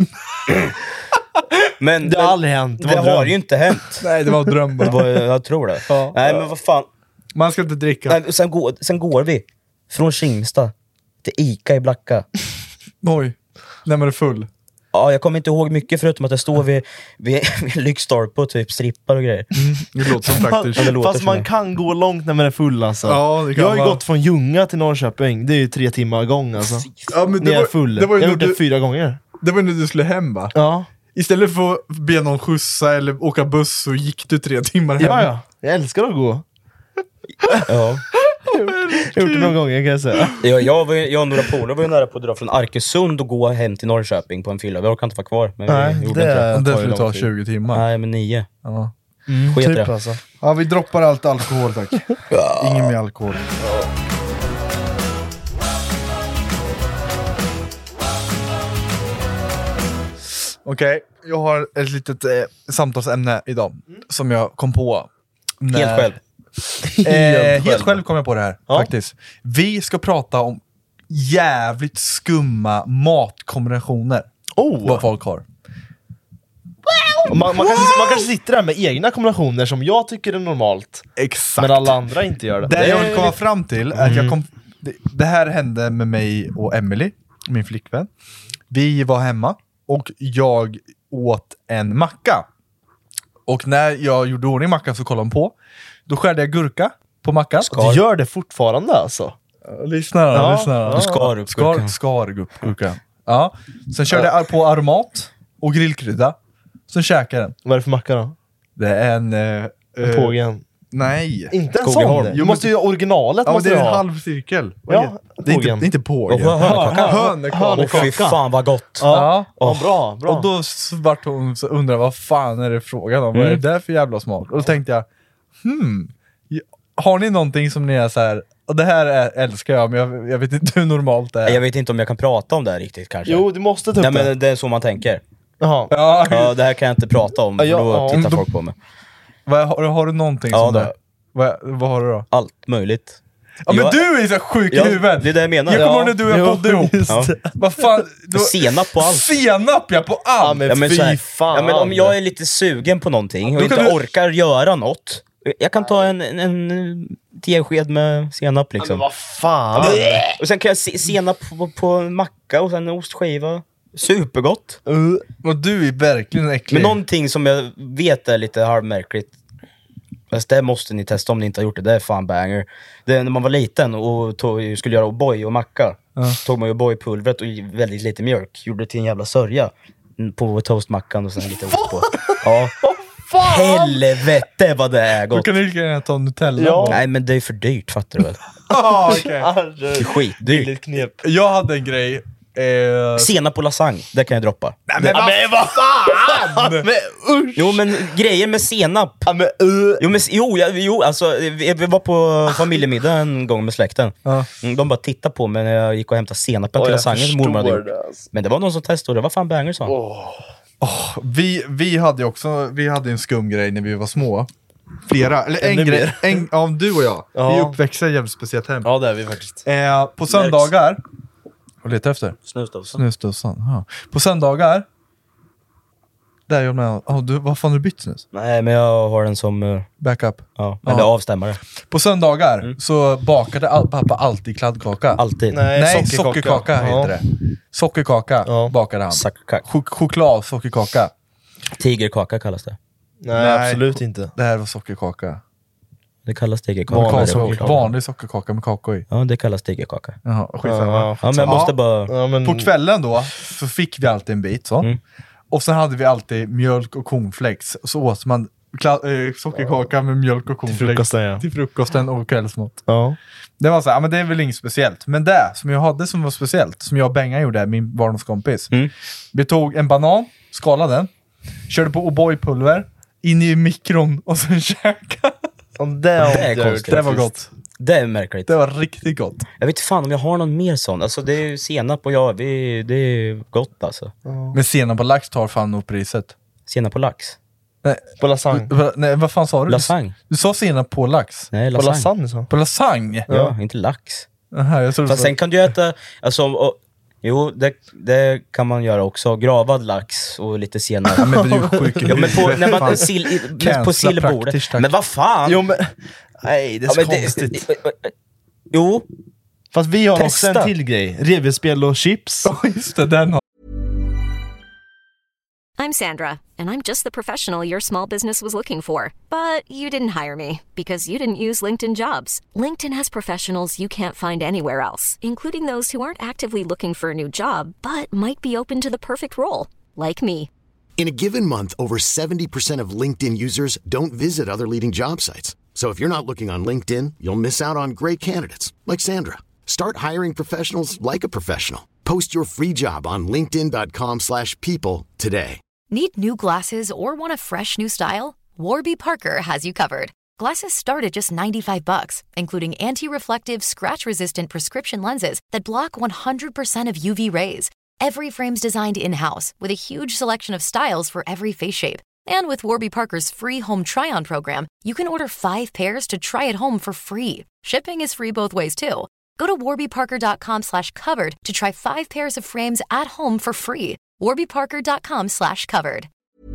Men Det har men, aldrig hänt. Det, Det var en har dröm. ju inte hänt. Nej, det var en dröm Det bara. var, jag tror det. Ja. Nej men vad fan. Man ska inte dricka. Nej, sen, går, sen går vi från Kimsta till Ica i Blacka. Oj. När man är full. Ja, jag kommer inte ihåg mycket förutom att jag står vid, vid, vid lyktstolpe och typ strippar och grejer. Det låter som praktiskt. Ja, det låter Fast som man det. kan gå långt när man är full alltså. Ja, det kan jag har ju man. gått från Ljunga till Norrköping. Det är ju tre timmar gång alltså. Ja, men När det jag var, är full. det var ju jag har när gjort det du, fyra gånger. det var när du skulle hem, va? Ja. Istället för att be någon skjutsa eller åka buss så gick du tre timmar hem. Ja, ja. Jag älskar att gå. Ja. Jag har gjort det några gånger kan jag säga. Jag, jag, var, jag och några polare var ju nära på att dra från Arkesund och gå hem till Norrköping på en fylla. Vi orkade inte vara kvar. Men Nej, vi gjorde det inte är- det. Det tar ju skulle lång ta tid. tjugo timmar. Nej, men nio. Ja. Mm, Skit i typ det. alltså. Ja, vi droppar allt alkohol, tack. Ingen mer alkohol. Okej, jag har ett litet eh, samtalsämne idag som jag kom på. när- Helt själv. Eh, helt själv kom jag på det här, Ja. faktiskt. Vi ska prata om jävligt skumma matkombinationer. Oh. Vad folk har. Man, man, kanske, man kanske sitter där med egna kombinationer som jag tycker är normalt. Exakt. Men alla andra inte gör det. Det det jag är vill komma lite- fram till är att jag kom, det, det här hände med mig och Emily, min flickvän. Vi var hemma och jag åt en macka. Och när jag gjorde ordning mackan så kollade hon på. Då skärde jag gurka på mackan. Du gör det fortfarande alltså? Lyssna då, Ja, lyssna då. ja. Du skar upp Skar, gurkan. skar upp gurkan. Ja. Sen körde jag på aromat och grillkrydda. Sen käkade jag den. Vad är det för macka då? Det är en... Eh, eh, Pågen? Nej. Inte en Skogaholm. sån? Jo, Du måste ju ha originalet. Ja, men måste det är du en ha. halv cirkel. Ja, det är inte, pågen. det är inte pågen. Och hönökaka. Hönökaka. Åh fy fan vad gott. Ja, Ja. ja bra, bra. Och då vart hon så undrade vad fan är det frågan om? Vad är det där för jävla smak? Och då tänkte jag, hmm, har ni någonting som ni är så här, och det här är, älskar jag, men jag, jag vet inte hur normalt det är. Jag vet inte om jag kan prata om det här riktigt kanske. Jo, du måste ta upp Nej, det. men det är så man tänker. Jaha. Ja, Ja, det här kan jag inte prata om, för Ja, då ja. tittar Då- folk på mig. vad, har, har du någonting Ja, som det det? har Vad, vad har du då? Allt möjligt. Ja, men Jag- du är så sjuk i Ja, huvudet! det är det jag menar. Jag kommer Ja. ihåg när du och jag Jo, bodde ihop. just Ja. Vad fan? Du, Senap på allt. Senap ja, på allt! Ja, men, Ja, men, fy så här, fan. ja, men om jag är lite sugen på någonting och Då inte kan du- orkar göra något, jag kan ta en, en, en tesked med senap Men liksom. vad fan. Och sen kan jag se senap på, på en macka och sen en ostskiva. Supergott. Uh, Och du är verkligen äcklig. Men någonting som jag vet är lite halvmärkligt, fast det måste ni testa om ni inte har gjort det, det är fan banger. Det är när man var liten och tog, skulle göra O'boy och macka, så tog man ju O'boy-pulvret och väldigt lite mjölk, gjorde det till en jävla sörja på toastmackan och sen lite ost på. Ja. Helvete vad det är Då gott. kan du lika gärna ta Nutella. Ja. på. Nej men det är för dyrt, fattar du väl? Ah, okej. Det är skitdyrt. Billigt knep. Jag hade en grej. Eh, Senap på lasagne, det kan jag droppa. nej, men vad Men vad fan! Men usch! Jo men grejer med senap. Ja, men, uh. Jo, men, jo, jag, jo alltså, vi, vi var på familjemiddag en gång med släkten. Ja. Mm, De bara tittade på mig när jag gick och hämtade senapen Ja, till jag lasagnen som mormor hade förstår gjort. det, alltså. Men det var någon som testade och det var fan banger, sa han. Åh. vi, vi hade ju också vi hade en skum grej när vi var små. Flera, eller en Ännu grej. mer. En, ja, du och jag. Ja. Vi är uppväxta i ett jävligt speciellt hem. Ja, det är vi faktiskt. Eh, på söndagar... Vad letar efter? Snusdosan. Snusdosan. Ja. På söndagar... Där är jag med. Oh, du, vad fan har du bytt snus? Nej men jag har den som, uh, Backup. ja, Ja. eller avstämmare. På söndagar så bakade all, pappa alltid kladdkaka. Alltid. Nej, Nej, sockerkaka. sockerkaka Ja. heter det. Sockerkaka Ja. bakade han. Sackerkaka. Chok- choklad, sockerkaka. Tigerkaka kallas det. Nej, Nej. absolut inte. Det här var sockerkaka. Det kallas tigerkaka. Vanlig Det är Kakao, sockerkaka. vanlig sockerkaka med kakao i. Ja, det kallas tigerkaka. Jaha, skitsamma. Ja, Ja, men jag måste bara... ja, men, På kvällen då så fick vi alltid en bit så. Mm. Och sen hade vi alltid mjölk och cornflakes. Så åt man kla- äh, sockerkaka med mjölk och cornflakes. frukosten, ja. Till frukosten och kvällsmat. Ja. Det var så här, ja, men det är väl inget speciellt. Men det som jag hade som var speciellt, som jag och Benga gjorde, min barndomskompis. Mm. Vi tog en banan, skalade den, körde på O'boy-pulver in i mikron och sen käka. Om Det det, är det, konstigt. Det var gott. Det är märkligt. Det var riktigt gott. Jag vet inte fan om jag har någon mer sån. Alltså det är ju senap och jag, vi, det är gott alltså. Men senap på lax tar fan nog priset. Senap på lax. Nej, På lasagne. va- nej, vad fan sa du? Lasagne. Du sa senap på lax. Nej, På lasagne. lasagne så. På lasagne? Ja, inte lax. Aha, jag tror Fast så. sen kan du äta, alltså, och, jo det, det kan man göra också. Gravad lax och lite senap. Ja, men du är sjuk i Ja, men på, huvudet, när man, fan. sill, i- Cancella på sillbordet. praktiskt, tack. Men vad fan? Jo men... Nej, det är Ja, så men det- konstigt. Jo, Fast vi har Testa. också en till grej. Revbensspjäll och chips. Ja, just det, den har... I'm Sandra, and I'm just the professional your small business was looking for. But you didn't hire me because you didn't use LinkedIn Jobs. LinkedIn has professionals you can't find anywhere else, including those who aren't actively looking for a new job, but might be open to the perfect role, like me. In a given month, over seventy percent of LinkedIn users don't visit other leading job sites. So if you're not looking on LinkedIn, you'll miss out on great candidates like Sandra. Start hiring professionals like a professional. Post your free job on linkedin dot com slash people today. Need new glasses or want a fresh new style? Warby Parker has you covered. Glasses start at just ninety-five bucks, including anti-reflective, scratch-resistant prescription lenses that block one hundred percent of U V rays. Every frame's designed in-house with a huge selection of styles for every face shape. And with Warby Parker's free home try-on program, you can order five pairs to try at home for free. Shipping is free both ways, too. Go to warby parker dot com slash covered to try five pairs of frames at home for free. warby parker dot com slash covered.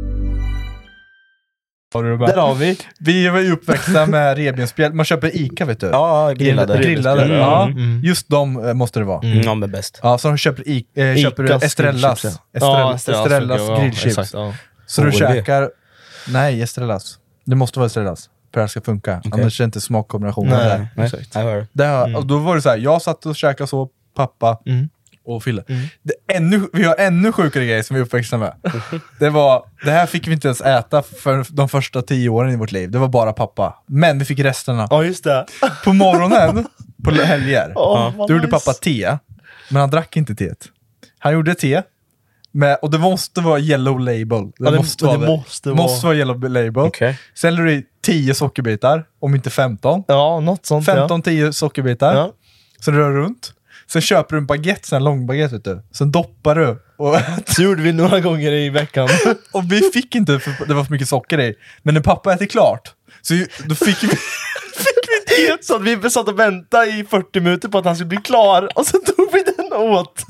Där har vi. Vi var ju uppväxta med revbensspjäll. Man köper Ica, vet du. ja, grillade. Grillade. Mm. Ja, Mm. just de eh, måste det vara. Mm, ja, men bäst. Ja, så de köper, I, eh, köper du Icas Estrellas. grillchips, Estrell, ja. Estrellas, Estrellas funkar, ja, grillchips. exakt, ja. Så du O R B. käkar... Nej, Estrellas. Det måste vara Estrellas för att det ska funka. Annars är det inte smakkombinationen Nej. där. Nej, Exakt. jag hör. Det här, och då var det så här, jag satt och käkade så, pappa Mm. och Fille. Det är ännu, vi har ännu sjukare grejer som vi är uppväxta med. Det var, det här fick vi inte ens äta för de första tio åren i vårt liv. Det var bara pappa. Men vi fick resterna. Ja, just det. På morgonen, på helger, Åh, vad då gjorde nice. pappa te. Men han drack inte teet. Han gjorde te. Med, och det måste vara yellow label. Det, Ja, det- måste, vara det det. måste måste vara- vara yellow label. Okej. Sen lägger du i tio sockerbitar, om inte femton. Ja, något sånt. femton tio sockerbitar. Ja. Sen rör du runt. Sen köper du en baguette, en lång baguette, vet du. Sen doppar du. Och, Så gjorde vi några gånger i veckan. och vi fick inte, för det var för mycket socker i. Men när pappa äter klart, så ju- då fick vi... fick vi Så att vi satt och väntade i fyrtio minuter på att han skulle bli klar. Och så tog vi den åt.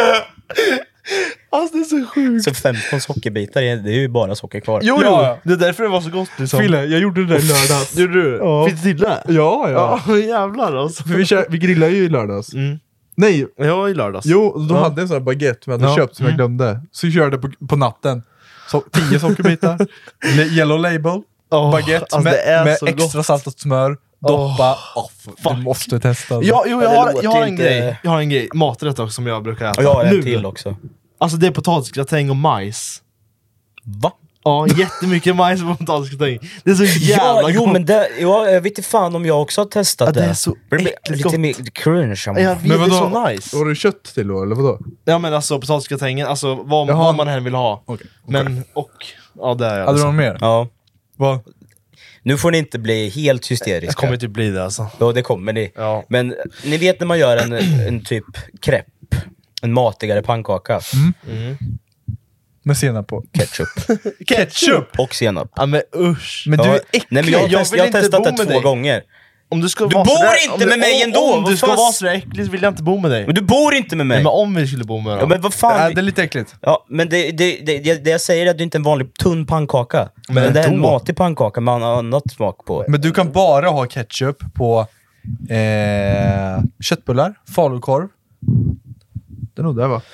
Alltså det är så sjukt. Så femton sockerbitar, det är det är ju bara socker kvar. Jo, Ja. jo. Det är därför det var så gott liksom. Fille, jag gjorde det i lördags. Gjorde du? Ja. Fick du till det? Ja, ja. Ja, jävlar alltså. För vi, kör, vi grillade ju i lördags. Mm. Nej, Ja, i lördags. jo, de Ja. hade en sån här baguette som jag hade Ja. köpt som jag glömde. Så jag körde på, på natten. Så, tio sockerbitar, le- yellow label, Åh, baguette alltså, det är med, med så extra gott. saltat smör, doppa. Åh, f- du måste testa. det. Ja, jo, jag Ja, det har, låter jag har en inte- grej. Jag har en grej. Maträtt också som jag brukar äta. Och jag har en Nu. till också. Alltså det är potatisgratäng och majs. Va? Ja, jättemycket majs och potatisgratäng. Det är så jävla Ja, gott. jo men det, ja, jag vet inte fan om jag också har testat Ja, det. det är så det blir äckligt lite gott. mer crunch. Ja, jag vet, Men det är vadå? så nice. Har du kött till då, eller vadå? Ja men alltså potatisgratängen, alltså vad, Jaha. vad man än vill ha. Okej, Men, och, ja det är jag. Hade du Alltså. någon mer? Ja. Vad? Nu får ni inte bli helt Jag hysteriska. kommer typ bli det alltså. Ja, det kommer ni. Ja. Men ni vet när man gör en, en typ crepe, en matigare pannkaka. Mm. Med senap på. Ketchup. Ketchup! Och senap. Ja men usch. Men du Ja. är äcklig! Nej, men jag, har Jag test, vill jag har inte testat bo det med två dig. gånger. Om du ska Du vara bor sådär- inte om du- med mig om- ändå, Om vad du ska fan? vara sådär äcklig så vill jag inte bo med dig. Men du bor inte med mig. Nej, men om vi skulle bo med Ja dem. men vad fan. Nej, det är lite äckligt. Ja, men det, det, det, det, det jag säger är att det inte är en vanlig tunn pannkaka. Men det är en då? matig pannkaka med annat smak på. Men du kan bara ha ketchup på eh, köttbullar, falukorv. Det är nog det, va?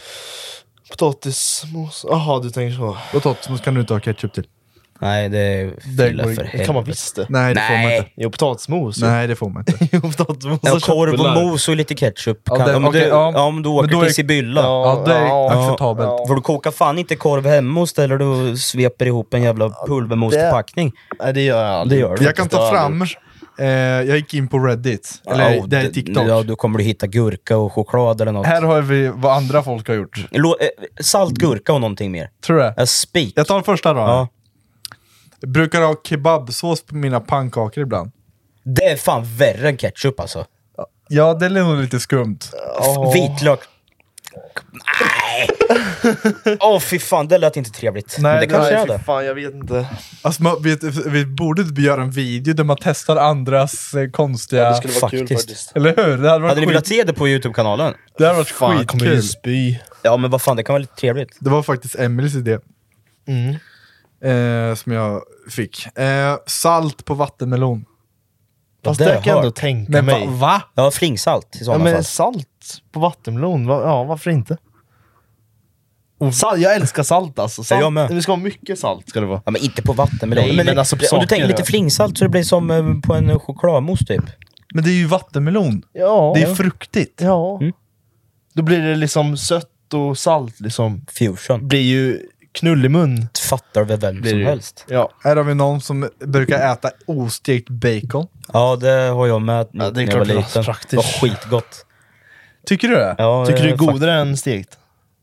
Potatismos. Jaha, du tänker så. Potatismos kan du inte ha ketchup till. Nej, det är Det fylla går för inte. Det kan man helvete. visst det. Nej, det får man Nej. inte. Jo, potatismos. Nej, det får man inte. Jo, potatismos Ja, och korv och köttbullar. mos och lite ketchup. Ja, Kan, det- ja, men okej, du, ja. ja, om du åker Men då till är- Sibylla. Ja, det är Ja, acceptabelt. ja. För du kokar fan inte korv hemma och ställer du och sveper ihop en jävla pulvermostförpackning. Nej, det gör jag aldrig. Det gör du. Jag kan ta fram, eh, jag gick in på Reddit, eller Ja, det är d- TikTok. Ja, då kommer du hitta gurka och choklad eller något. Här har vi vad andra folk har gjort. Lå- eh, salt gurka och någonting mer. Tror du det? Ja, spik. Jag tar den första då. Ja. Jag brukar ha kebabsås på mina pannkakor ibland. Det är fan värre än ketchup alltså. Ja, det är nog lite skumt. Oh. Vitlök. Nej! Åh oh, fy fan, det lät inte trevligt. Nej, men det kanske nej, är det. Fan, jag vet inte. Alltså, man, vi, vi borde göra en video där man testar andras eh, konstiga... Ja, det skulle vara faktiskt. kul faktiskt. Eller hur? Det hade varit hade ni skit... velat se det på YouTube-kanalen? Det hade varit Fan, kommer ju skitkul. spy. Ja men vad fan, det kan vara lite trevligt. Det var faktiskt Emelies idé. Mm. Eh, som jag fick. Eh, salt på vattenmelon. Fast det det har kan jag jag ändå hört. tänka Men mig. va? va? Ja, flingsalt i Ja, sådana men fall. salt på vattenmelon, va? Ja, varför inte? Salt, jag älskar salt alltså. Salt, Ja, jag med. det ska vara mycket salt ska det vara. Ja men inte på vattenmelon. Nej, men men alltså på om du saker, tänker lite ja. flingsalt så det blir som eh, på en chokladmousse typ. Men det är ju vattenmelon. Ja. Det är fruktigt. Ja. Mm. Då blir det liksom sött och salt liksom. Fusion. Blir ju knull i mun. Fattar väl vem Blir som det. helst. Ja. Här har vi någon som brukar äta ostekt bacon. Ja det har jag med Ja, det är när jag klart var det var liten. praktiskt. Det var skitgott. Tycker du det? Ja, Tycker du det är fakt- godare än stekt?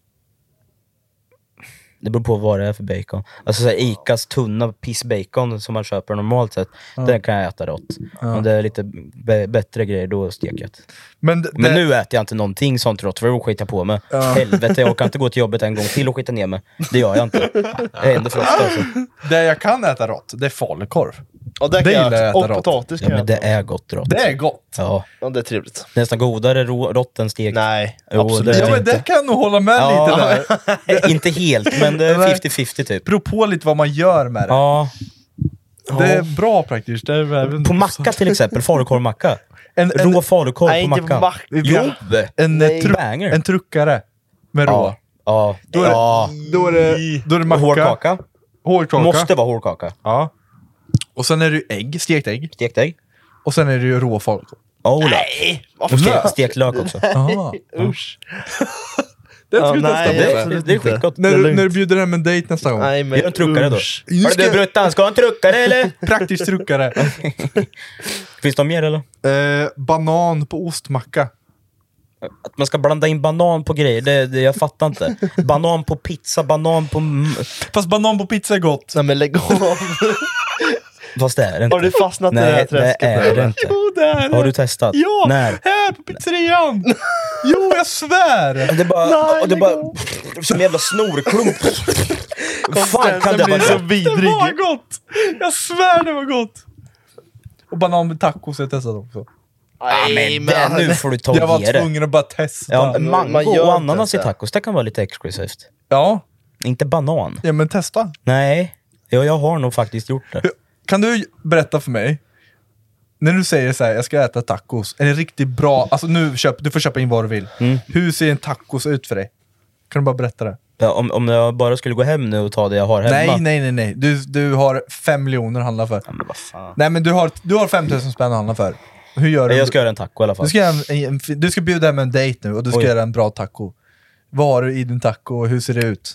Det beror på vad det är för bacon. Alltså så här, Icas tunna pissbacon som man köper normalt sett, den kan jag äta rått. Om det är lite b- bättre grejer, då steker jag det. Men, det, Men nu äter jag inte någonting sånt rått, för då skiter jag på mig. Helvete, jag kan inte gå till jobbet en gång till och skita ner mig. Det gör jag inte. Det händer för ofta alltså. det jag kan äta rått, det är falukorv. Ja, det, Det kan gillar jag jag. att Och äta rått. potatis Ja kan men jag det äta. är gott rått. Det är gott. Ja, Ja, det är trevligt. nästan godare rå- rått än stekt. Nej, Jo, absolut det- Ja, men inte. det kan jag nog hålla med lite där. Ja, inte helt, men det är femtio femtio typ. Beror på lite vad man gör med det. Ja, Det är bra praktiskt. Det är även... på macka till exempel, falukorvmacka. En, en, Rå falukorv Nej, på inte macka. mack. Jo! en, Nej. tru- Banger. en truckare med rå. Ja, ja. Då är det, ja. då är det, då är det macka. Hårdkaka. Hårdkaka. Måste vara hårdkaka. Ja. Och sen är det ju ägg, stekt ägg. Stekt ägg. Och sen är det ju rå falukorv. Oh, Nej! och stek, stekt lök också. Aha. Usch. Det ska Ja, vi testa nej, på. Det, absolut det är inte. skitgott. När, det är du, lugnt. när du bjuder hem en dejt nästa gång. Nej, men Gör en truckare då. usch. Nu Hörru ska- du Bruttan, ska du ha en truckare eller? Praktisk truckare. Finns det mer eller? eh, banan på ostmacka. Att man ska blanda in banan på grejer, det, det jag fattar inte. Banan på pizza, banan på... m- Fast banan på pizza är gott. Nej men lägg av. Fast det är det inte. Har du fastnat i det här Nej, det träsket? är eller? det inte. Jo, det är det. Har du testat? Ja, När? här på pizzerian. Jo, jag svär. Det är bara... Nej, och det är lägg bara av. som en jävla snorklump. Vad fan kan det Den blir vara? så Det vidrig. var gott. Jag svär det var gott. Och banan med tacos har jag testat också. Ja, men det, nu får du ta Jag och var ge det. tvungen att bara testa. Ja, Ja, mango man gör och inte ananas i ens det. tacos, det kan vara lite exklusivt. ja. Inte banan. men testa. Nej, ja, jag har nog faktiskt gjort det. Kan du berätta för mig, när du säger så här, jag ska äta tacos, är det riktigt bra, alltså nu köp, du får köpa in vad du vill. Mm. Hur ser en tacos ut för dig? Kan du bara berätta det? Ja, om, om jag bara skulle gå hem nu och ta det jag har hemma. Nej, nej, nej, nej. Du, du har fem miljoner att handla för. Ja, men vad fan. Nej, men du har, du har fem tusen spänn att handla för. Hur gör du? Jag ska göra en taco i alla fall. Du ska, göra en, en, du ska bjuda hem en dejt nu och du ska Oj. göra en bra taco. Vad har du i din taco och hur ser det ut?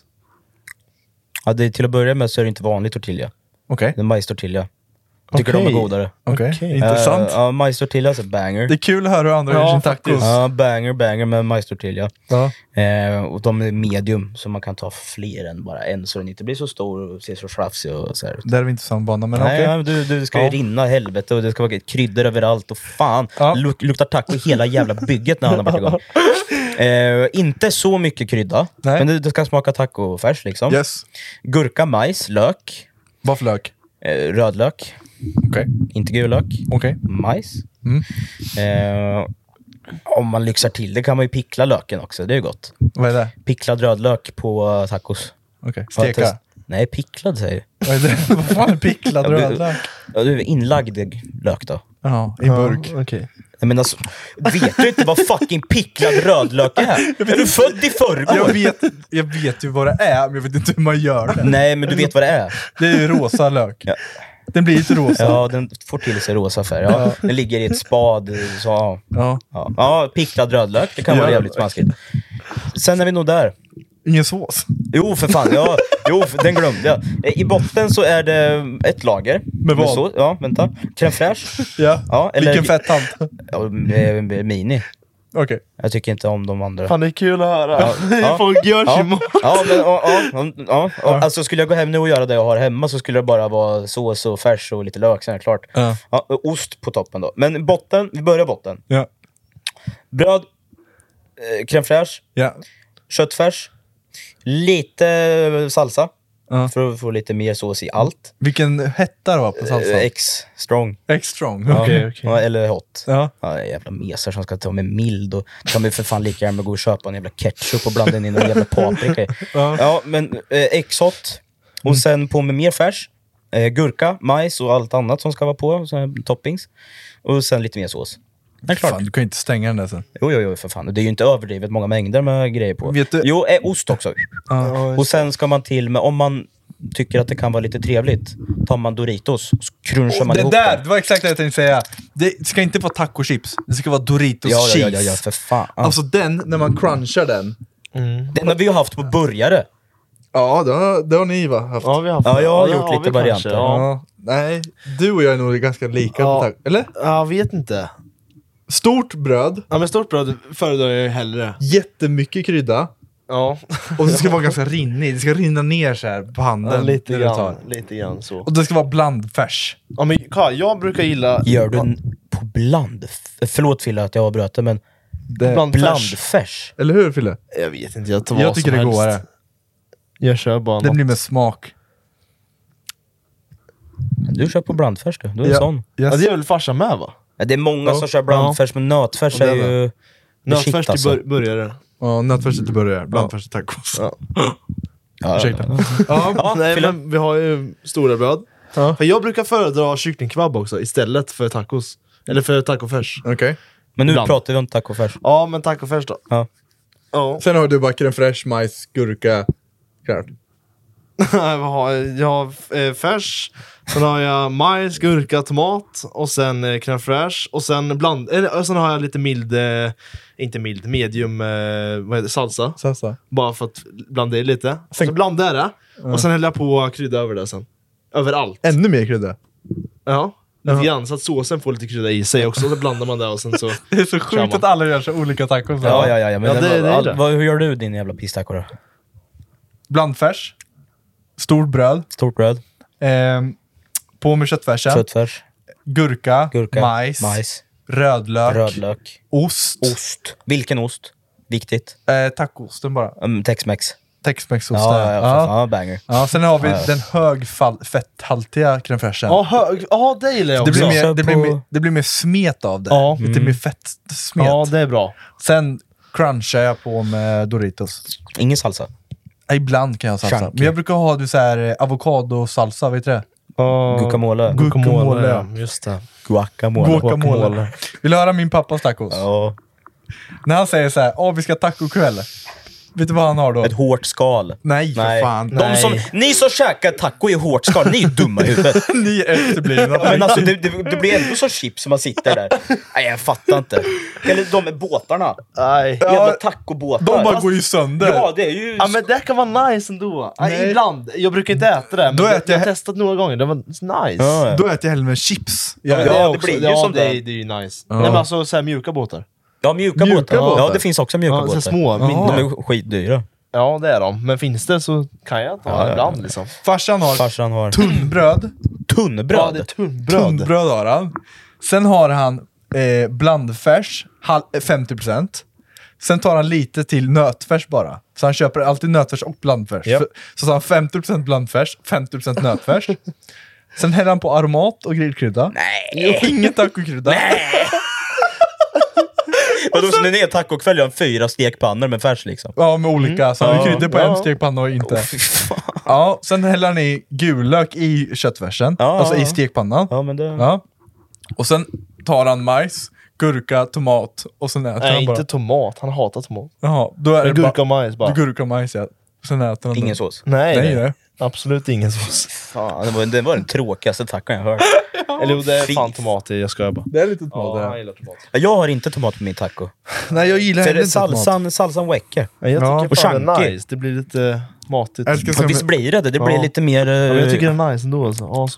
Ja, det är, till att börja med så är det inte vanlig tortilla. Okej, Det är majstortilla. Jag tycker Okej. de är godare. okej. Okej. Intressant. Uh, ja, majstortilla är banger. Det är kul att höra hur andra Ja, gör sin faktiskt. tacos. Ja, banger, banger med majstortilla. Ja. Eh, och de är medium, så man kan ta fler än bara en, så den inte blir så stor och ser så slafsig och så här. Där är vi inte samma bana, men Nej, okej. ja, du, du ska ju Ja. rinna helvete och det ska vara kryddor överallt och fan, Ja. luk, luktar taco i hela jävla bygget när han har varit igång. Eh, inte så mycket krydda, Nej. men det, det ska smaka tacofärs liksom. Yes. Gurka, majs, lök, Vad för lök? eh, rödlök, Okej. inte gul lök, Okej. majs. Mm. Eh, om man lyxar till det kan man ju pickla löken också, det är ju gott. Vad är det? Picklad rödlök på uh, tacos. Okej. För att Steka. test- Nej, picklad säger jag. Vad är det? Vad fan är picklad Ja, men- rödlök? Ja, det är inlagd lök då. Ja, i burk. Ja, okej. Jag menar, alltså, vet du inte vad fucking picklad rödlök är? Är du född i förrgår? Jag vet, jag vet ju vad det är, men jag vet inte hur man gör det. Nej, men du vet vad det är. Det är ju rosa lök. Ja. Den blir lite rosa. Ja, den får till sig rosa färg. Ja, den ligger i ett spad. Så, ja. Ja. Ja. ja, picklad rödlök, det kan vara Ja. jävligt smaskigt. Sen är vi nog där. Ingen sås. Jo, för fan. Ja, jo, för den glömde jag. I botten så är det ett lager. Med vad? Så, ja, vänta. Crème fraîche. Ja. Ja, eller- Vilken fett hand. Ja, med- med mini. Okej. Okay. Jag tycker inte om de andra. Fan, det är kul att höra. Ja, ja. Folk gör ja, sin mat. ja, men, ja, ja, ja, ja. Alltså skulle jag gå hem nu och göra det jag har hemma så skulle det bara vara sås och färs och lite lök, sen är det klart. Ja. Ja, ost på toppen då. Men botten, vi börjar botten. Ja. Bröd, eh, crème fraîche, Ja. köttfärs, lite salsa. Ja. För att få lite mer sås i allt. Vilken hetta det var på salsa? Eh, X strong. X strong. Ja, Okej. okay, ja, eller hot. Ja. Ja, jävla mesar som ska ta med mild och kan vi för fan lika gärna gå och köpa en jävla ketchup och blanda in en jävla paprika. Ja. Ja, men eh, X-hot och Mm. sen på med mer färs, eh, gurka, majs och allt annat som ska vara på, så här, toppings. Och sen lite mer sås. Det är klart. Fan, du kan ju inte stänga den där sen. Jo, jo, jo, för fan. Det är ju inte överdrivet många mängder med grejer på. Vet du- Jo, eh, ost också. Ja. Och sen ska man till med, om man tycker att det kan vara lite trevligt, tar man Doritos och så crunchar man Det ihop där, dem. det var exakt det jag tänkte säga. Det ska inte vara tacochips, det ska vara Doritos Ja, ja, cheese. ja, ja, ja, för fan. Alltså den, när man crunchar den. Den har vi ju haft på burgare. Ja, det har, det har ni va haft? Ja, vi har haft Ja, jag har det gjort har lite vi varianter. kanske, Ja. Ja, nej, du och jag är nog ganska lika Ja. på taco. Eller? Jag vet inte. Stort bröd, Ja, men stort bröd föredrar jag ju hellre. jättemycket krydda. Ja, Och det ska vara ganska rinnigt, det ska rinna ner så här på handen. ja lite när du tar. grann, lite grann så. Och det ska vara blandfärs. Ja, men Karl, jag brukar gilla Gör du en på bland? Förlåt Fille att jag avbröt det, men Det, blandfärs. blandfärs. eller hur Fille? Jag vet inte, jag tar Jag vad tycker som det helst. går det. Jag kör bara Det något. blir med smak. Du kör på blandfärs du, du är en Ja. sån. Yes. Ja, det är väl farsan med va? Ja, det är många Ja. som kör blandfärs, men nötfärs Ja, det är är ju... det är shit, Nötfärs till alltså. bör- burgare. Ja, nötfärs till burgare, blandfärs till tacos. Ja. Ja, Ursäkta. ja, ja. Ja, Nej, Fille. men vi har ju stora bröd. Ja. För jag brukar föredra kycklingkebab också istället för tacos. Eller för tacofärs. okej. Men nu Bland. pratar vi om tacofärs. Ja, men tacofärs då. Ja. Ja. Sen har du bara crème fraîche, majs, gurka. Klart. Vad har jag? Jag har eh, färs, sen har jag majs, gurka, tomat och sen eh, crème fraîche och sen bland, eh, och sen har jag lite mild, eh, inte mild, medium eh, vad heter det, salsa. Salsa. Bara för att blanda i lite. Sen- Så blandar jag det och sen häller jag på krydda över det sen. Överallt. Ännu mer krydda. Ja. Lite Ja. grann så att såsen får lite krydda i sig också. Så blandar man det och sen så... Det är så Kör sjukt man. att alla gör så olika tacos. Ja, ja, ja, ja, men Ja, den, det- det är all, det. vad, hur gör du din jävla pistaco då? Blandfärs. Stort bröd. Stort bröd, Ehm, på med köttfärsen. köttfärs, Gurka, gurka, majs, majs, rödlök, rödlök, ost, ost. Vilken ost? Viktigt. eh, tacoosten bara. Um, Tex-Mex. Tex-Mex-ost Ja, där. ja, för Ja. fan, banger. Ja, sen har vi Ja, ja. den högfetthaltiga crème fraîchen. Ja, hög, ja, det gillar jag det, också. blir Kör mer, det, blir på- mer, det blir mer smet av det. Ja. Lite mer fettsmet. Ja, det är bra. Sen crunchar jag på med Doritos. Ingen salsa. Ja, ibland kan jag ha salsa. Chunky. Men jag brukar ha det så här eh, avokado-salsa, vet du det? Guacamole. Guacamole, ja. Just det. Guacamole. Guacamole. Vill du höra min pappas tacos? Ja. När han säger så här, åh vi ska ha tacokväll. Vet du vad han har då? Ett hårt skal. Nej, för Nej. fan. De Nej. som, ni som käkar taco i hårt skal, ni är ju dumma i huvudet. Ni är efterblivna. Men alltså det, det, det blir ändå så chips som man sitter där. Nej, jag fattar inte. Eller de med båtarna. Nej. Jävla tacobåtar. De bara Fast- går ju sönder. Ja, det är ju... Ja, men det kan vara nice ändå. Nej. Nej. Ibland. Jag brukar inte äta det, men Då jag, äter jag har jag- testat några gånger. Det var nice. Ja, ja. Då äter jag hellre med chips. Ja, Ja, det, är det också, blir ju ja, som det, det. är, det är ju nice. Nej, men alltså så här mjuka båtar. Ja, mjuka, Mjuka båtar. båtar. Ja, det finns också mjuka Ja, så båtar. små, De mindre. är skitdyra. Ja, det är de. Men finns det så kan jag ta Ja, ja, ibland ja. liksom. Farsan har Farsan har tunnbröd. tunnbröd. Ja, det är tunnbröd. Tunnbröd har han. Sen har han eh, blandfärs, hal- eh, femtio procent. Sen tar han lite till nötfärs bara. Så han köper alltid nötfärs och blandfärs. Ja. För- Så tar han femtio procent blandfärs, femtio procent nötfärs. Sen häller han på aromat och grillkrydda. Nej! Inget tacokrydda. Vadå, så när det är tacokväll gör han fyra stekpannor med färs liksom? Ja, med olika. Så han har Ja. kryddor på Ja. en stekpanna och inte. Åh, fy fan. Ja, sen häller han i gullök i köttfärsen. Ja, alltså ja. i stekpannan. Ja, men det... Ja. Och sen tar han majs, gurka, tomat och sen äter Nej, han bara. inte tomat. Han hatar tomat. Jaha, då är det Gurka bara och majs bara. gurka och majs, ja. Sen äter han Ingen den. sås. Nej, Nej, nej. nej. Absolut ingen sås. Fan, det var, det var den tråkigaste tacon jag hört. Eller jo, det är Fy. fan tomat i. Jag skojar bara. Det är lite tomat, Ja, ja. han gillar tomat. Jag har inte tomat på min taco. Nej, jag gillar För heller inte tomat. salsan, salsan väcker. Ja, jag Ja, tycker och fan det är chunky. nice. Det blir lite matigt. Jag älskar För visst blir det det? Det blir Ja. lite mer... Ja, men jag tycker eh, det är nice ändå. Alltså. Ja, så.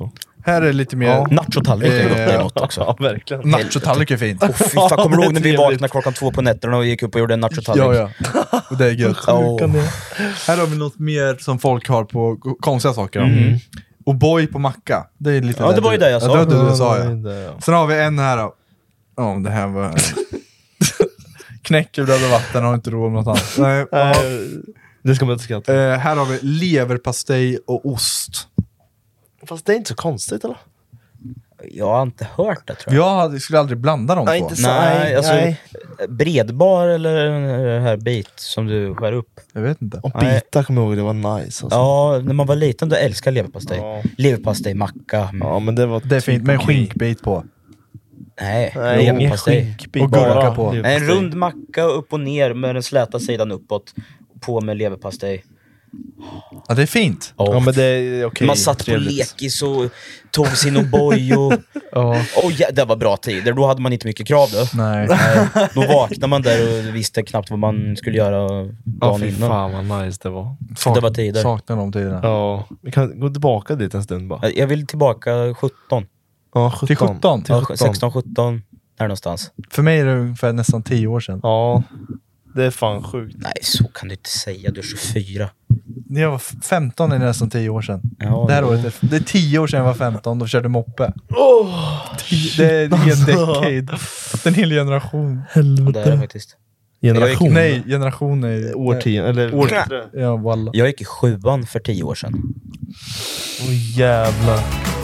Här är lite mer... Ja. Nachotallrik är gott, det är Eh, något också. Ja, verkligen. Nachotallrik är fint. Oh, fy fan, kommer du ihåg när vi Trevligt. vaknade klockan två på nätterna och gick upp och gjorde en nachotallrik? Ja, ja. Och det är gött. Oh. Här har vi något mer som folk har på k- konstiga saker. Mm. Och boy på macka. Det är lite Ja, det där var ju du- det jag sa. Ja, det var det du sa, Ja, ja. det är det, ja. Sen har vi en här då. Ja, det här var... Knäckebröd och vatten, har inte råd med något annat. Nej, Nej, ja. det ska man inte skratta. eh, här har vi leverpastej och ost. Fast det är inte så konstigt, eller? Jag har inte hört det, tror jag. Jag hade- skulle aldrig blanda dem Nej, två. inte så. Nej, Nej, alltså nej. bredbar eller den här bit som du skär upp. Jag vet inte. Och bita, kommer jag ihåg, det var nice. Alltså. Ja, när man var liten då älskade jag leverpastej. Ja. Leverpastej, macka. Mm. Ja, men det var... Det är fint med en skinkbit på. Nej, Nej, ingen leverpastej. skinkbit. Och gurka bara på. leverpastej. En rund macka upp och ner med den släta sidan uppåt. På med leverpastej. Ja, det är fint. Oh. Ja, men det är okej. Man satt på trevligt. lekis och tog sin O'boy och... Ja. Oh, ja, det var bra tider, då hade man inte mycket krav då. Nej. Nej, då vaknade man där och visste knappt vad man skulle göra Ja, dagen fy innan. fan vad nice det var. Sak- Det var tider. Saknar de tiderna. Ja, vi kan gå tillbaka dit en stund bara. Jag vill tillbaka sjutton. Ja, sjutton. Till sjutton? Till Ja, sjutton. sexton sjutton, där någonstans. För mig är det ungefär nästan tio år sedan. Ja, det är fan sjukt. Nej, så kan du inte säga, du är tjugofyra. När jag var femton är det nästan tio år sedan. Ja, det här jo. året är, det är tio år sedan jag var femton, då körde moppe. Tio, det är en hel decade. En hel generation. Ja, det är det faktiskt. Generation. Nej, generation är... Årtionde, eller årtionde. Ja, walla. Jag gick i sjuan för tio år sedan. Åh jävlar.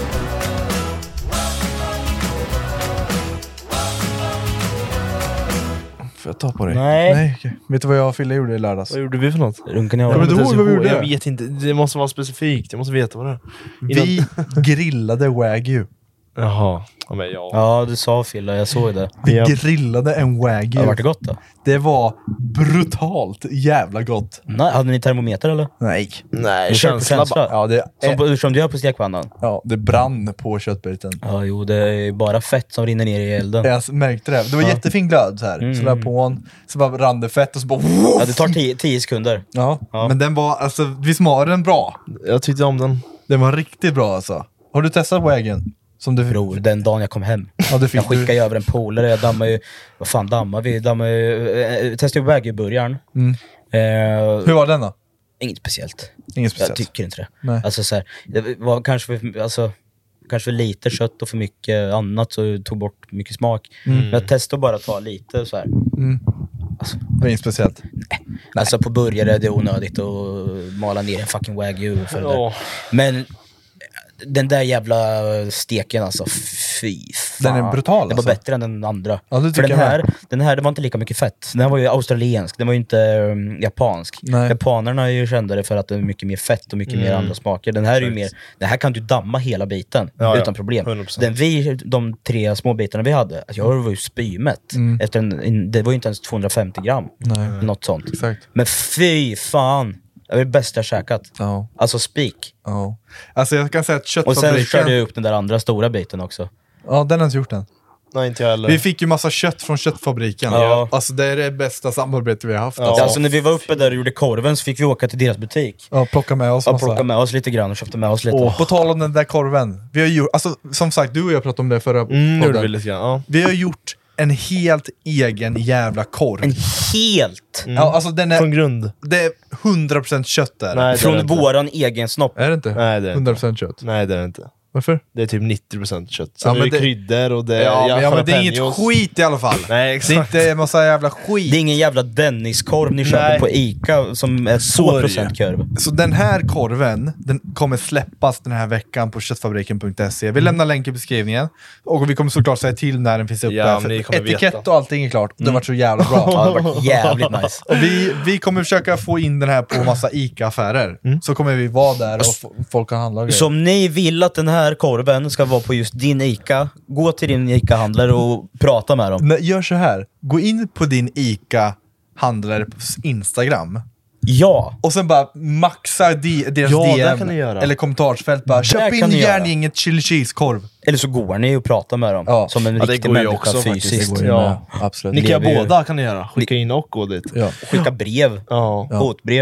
Får jag ta på dig? Nej. Nej okej. Vet du vad jag och Fille gjorde i lördags? Vad gjorde vi för något? Runken jag Ja, men var. du ihåg vad vi gjorde? Jag vet inte, det måste vara specifikt. Jag måste veta vad det är. Vi grillade wagyu. Jaha, ja, men ja. Ja, du sa Filla, jag såg det. Vi Ja. grillade en wagyu. Ja, var det gott då? Det var brutalt jävla gott. Nej, hade ni termometer eller? Nej. Nej, Ni körde på känsla bara. Ja, det, Som, på, som du gör på stekpannan? ja, det brann på köttbiten. Ja, jo, det är bara fett som rinner ner i elden. Jag märkte det. Det var jättefin glöd så här. Mm. Så la jag på en, så bara rann det fett och så bara... Ja, det tar tio, tio sekunder. Ja, Ja. men den var, alltså, visst var den bra? Jag tyckte om den. Den var riktigt bra alltså. Har du testat wagen? Som du... Bror, den dagen jag kom hem. Ja, det fick Jag skickade du. ju över en polare, jag dammade ju... Vad fan dammar vi? Dammade ju... Eh, testade ju wagyu-burgaren. Mm. Eh, Hur var den då? Inget speciellt. Inget speciellt. Jag tycker inte det. Nej. Alltså så här, det var kanske för, alltså, kanske för lite kött och för mycket annat, så det tog bort mycket smak. Men jag testade bara att ta lite så här. Mm. Alltså, Det var inget speciellt. alltså på burgare är det onödigt att mala ner en fucking wagyu för det där. Ja. Men den där jävla steken alltså, fy fan. Den är brutal, Den var alltså. bättre än den andra. Ja, det för tycker den jag här, med. den här, det var inte lika mycket fett. Den här var ju australiensk, den var ju inte um, japansk. Nej. Japanerna är ju kändare för att det är mycket mer fett och mycket mer andra smaker. Den här är ju mer, den här kan du damma hela biten Ja, ja. utan problem. hundra procent. Den vi, de tre små bitarna vi hade, alltså jag var ju spymätt. Efter en, en, det var ju inte ens tvåhundrafemtio gram. Nej. Något sånt. Exakt. Men fy fan! Det var det bästa jag käkat. Ja. Alltså speak. Ja. Alltså jag kan säga att Och sen köttfabriken... körde jag upp den där andra stora biten också. Ja, den har inte gjort den. Nej, inte jag heller. Vi fick ju massa kött från köttfabriken. Ja. Alltså det är det bästa samarbetet vi har haft. Ja. Alltså. Alltså när vi var uppe där och gjorde korven så fick vi åka till deras butik. Ja, plocka med oss Och massa. plocka med oss lite grann och köpte med oss lite. På tal om den där korven. Vi har gjort, alltså som sagt, du och jag pratade om det förra Mm, gjorde podden. vi lite grann. Ja. Vi har gjort en helt egen jävla korv. En helt! Ja, alltså den Från är, grund. det är hundra procent kött där. Nej, det är Från det inte. våran egen snopp. Är det inte? Nej, det är hundra procent kött. Nej, det är det inte. Varför? Det är typ nittio procent kött. Sen Ja, är men det, det- kryddor och det är Ja, men, ja, men det är inget jalapenos. skit i alla fall. Nej, Det är exakt. inte en massa jävla skit. Det är ingen jävla Denniskorv ni köper Nej. på Ica som är Så är två det procent korv. Så den här korven, den kommer släppas den här veckan på köttfabriken punkt se. Vi lämnar länk i beskrivningen. Och vi kommer såklart säga till när den finns uppe. Ja, men För ni kommer etikett veta. och allting är klart. Det har varit så jävla bra. Ja, det har varit jävligt nice. Och vi, vi kommer försöka få in den här på massa Ica-affärer. Så kommer vi vara där och f- folk kan handla och grejer. Så om ni vill att den här korven ska vara på just din Ica, gå till din Ica-handlare och prata med dem. Men gör så här. Gå in på din Ica-handlare på Instagram. Ja! Och sen bara maxa di- deras Ja, D M. där kan ni göra. Eller kommentarsfält bara. Köp kan in ni göra. järngänget chili cheese-korv. Eller så går ni och pratar med dem. Ja. Som en Ja, det riktig går ju människa också faktiskt. fysiskt. Det går ju Ja. Absolut. Ni kan lever ju- båda kan ni göra. Skicka in och gå dit. Ja. Skicka brev. Ja. Hotbrev.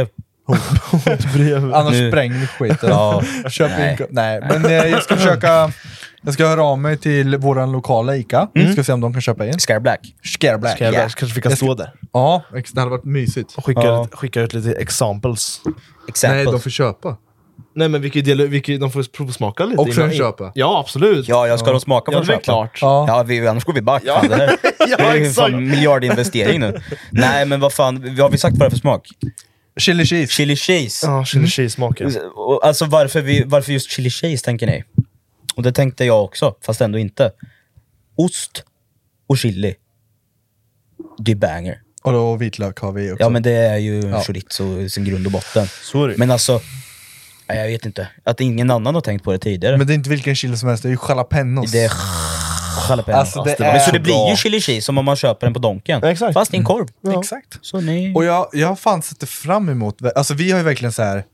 Hotbrev. Annars Nu- spränger vi skiten. Ja. Köp Nej. in, nej, men eh, jag ska försöka. Jag ska höra av mig till våran lokala ICA. Mm. Ska se om de kan köpa in. Scare Black. Scare Black. Ska jag Ja. kanske vi kan stå där Ja, ex- det hade varit mysigt. och skicka, Ja. ut, skicka ut lite examples. Example. Nej, de får köpa. Nej men vi kan ju dela, vi kan, ju- de får provsmaka lite. Och sen innan- köpa. Ja, absolut. Ja, jag ska de smaka Ja, på det är väl klart. Ja. Ja, vi, annars går vi back. Ja. Fan, det, här, Ja, det är ju exakt. fan miljardinvestering nu. Nej, men vad fan, vad har vi sagt vad det är för smak? Chili cheese. Chili cheese. Ja, chili cheese smakar. Och alltså varför, vi, varför just chili cheese tänker ni? Och det tänkte jag också, fast ändå inte. Ost och chili. Det är banger. Och då vitlök har vi också. Ja men det är ju Ja. chorizo i sin grund och botten. Så är det. Men alltså, nej, jag vet inte. Att ingen annan har tänkt på det tidigare. Men det är inte vilken chili som helst, det är ju jalapenos. Det är jalapeno. Alltså, det Men är så det blir bra. ju chili cheese som om man köper den på Donken. Ja, exakt. Fast i en korv. Ja. Exakt. Så ni... Och jag, jag har fan sett det fram emot. Alltså vi har ju verkligen så här.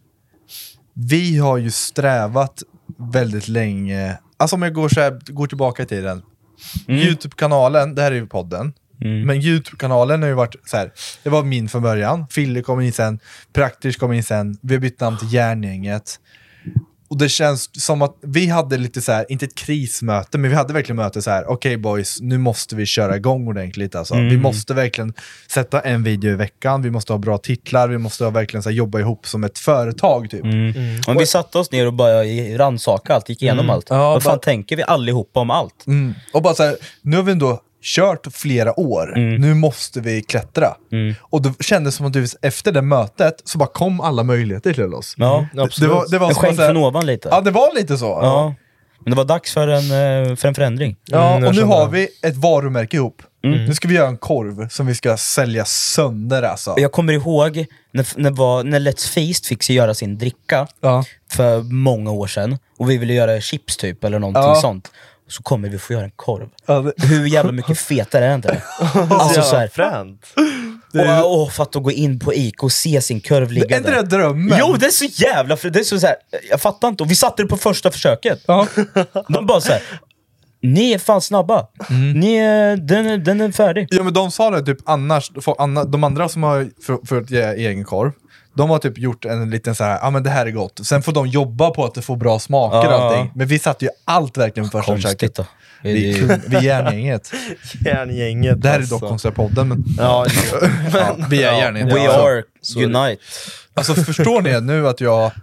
Vi har ju strävat väldigt länge. Alltså om jag går, så här, går tillbaka i tiden. YouTube-kanalen, det här är ju podden. Mm. Men YouTube-kanalen har ju varit så här. Det var min från början. Fille kom in sen. Praktisch kom in sen. Vi har bytt namn till Järngänget. Och det känns som att vi hade lite så här, inte ett krismöte, men vi hade verkligen möte så här. Okej okay, boys, nu måste vi köra igång ordentligt alltså. Mm. Vi måste verkligen sätta en video i veckan. Vi måste ha bra titlar. Vi måste ha verkligen så här, jobba ihop som ett företag typ. Mm. Om vi satte oss ner och bara rannsaka allt, gick igenom allt. Ja, Vad fan bara- tänker vi allihopa om allt? Mm. Och bara så här, nu har vi ändå kört flera år. Nu måste vi klättra. Och då kändes det som att du, efter det mötet så bara kom alla möjligheter till oss. Ja, det, det var, det var en som skänk att säga- från ovan lite. Ja, det var lite så. Ja. Men det var dags för en, eh, för en förändring. Ja, Mm, jag och nu känner har det. vi ett varumärke ihop. Mm. Nu ska vi göra en korv som vi ska sälja sönder alltså. Jag kommer ihåg när, när, var, när Let's Feast fick sig göra sin dricka Ja. för många år sedan. Och vi ville göra chips typ, eller någonting Ja. sånt. Så kommer vi få göra en korv. Ja, det- Hur jävla mycket fetare är inte det? Alltså så här, fränt. åh, åh, för att gå in på Ica och se sin korv ligga Är inte där. det drömmen? Jo, det är så jävla för det är så, så här, jag fattar inte. Och vi satte det på första försöket. Ja. De bara så här, ni är fan snabba. Ni är, den, är, den är färdig. Ja, men de sa det typ annars, för, anna, de andra som har för, för att ge egen korv, de har typ gjort en liten så här, ja ah, men det här är gott. Sen får de jobba på att det får bra smaker och Ja. allting. Men vi satte ju allt verkligen på första Konstigt försöket. då. Vi, kung- vi är järngänget. Järngänget. Det här är alltså. dock konstnärpodden, men Ja, ja, vi är järngänget. We Ja. are unite. Alltså förstår ni nu att jag...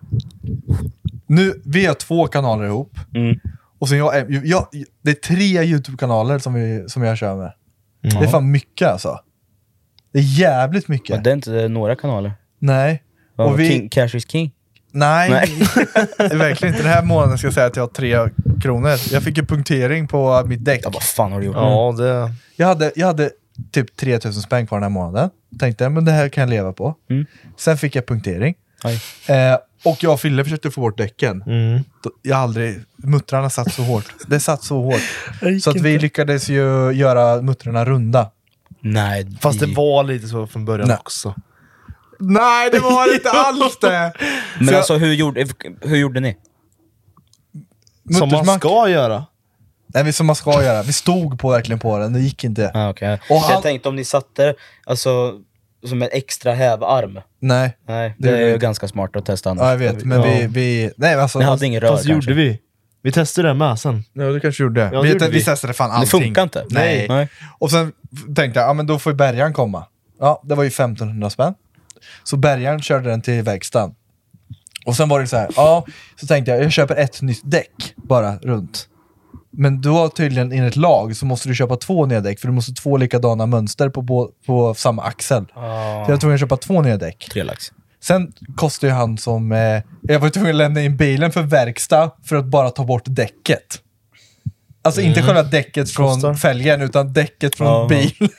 Nu, vi har två kanaler ihop. Mm. Och sen jag, är- jag, det är tre YouTube-kanaler som, vi, som jag kör med. Det är fan mycket alltså. Det är jävligt mycket. Men det är inte några kanaler. Nej. Ja, Och vi, King, Cash is king. nej, Nej. det är verkligen inte. Den här månaden ska jag säga att jag har tre kronor. Jag fick ju punktering på mitt däck. Ja, vad fan har du gjort? ja, det... Jag hade, jag hade typ tre tusen spänn kvar den här månaden. Tänkte jag, men det här kan jag leva på. Mm. Sen fick jag punktering. Aj. Eh, och jag och Fille försökte få bort däcken. Mm. Då- Jag har aldrig, muttrarna satt så hårt. Det satt så hårt. gick Så att vi inte. lyckades ju göra muttrarna runda. Nej. Fast det vi- var lite så från början Nej. också. Nej, det var inte alls det! Men Så jag- alltså hur gjorde, hur gjorde ni? Som man Muttersmack. ska göra. Nej, vi som man ska göra. Vi stod på verkligen på den, det gick inte. Ah, okay. Och Så han- jag tänkte om ni satte alltså som en extra hävarm. Nej, Nej, Det det är gjorde ju vi. ganska smart att testa annars. ja, jag vet. Men Ja. vi, vi... Nej, men alltså... Ni hade ingen rör Fast kanske? gjorde vi. Vi testade det med sen. Ja, det kanske gjorde. Ja, det vi, gjorde vi vi. testade fan Det allting. funkar inte? Nej. Nej. Och sen tänkte jag, ja men då får ju bärgaren komma. Ja, det var ju femtonhundra spänn. Så bärgaren körde den till verkstaden. Och sen var det så här, ja, så tänkte jag, jag köper ett nytt däck bara runt. Men då tydligen enligt lag så måste du köpa två nya däck, för du måste två likadana mönster på, på, på samma axel. Ah, Så jag var tvungen att köpa två nya däck. tre lax. Sen kostade ju han som, eh, jag var tvungen att lämna in bilen för verkstad för att bara ta bort däcket. Alltså inte själva däcket från Kostar. fälgen, utan däcket från Ja. bilen.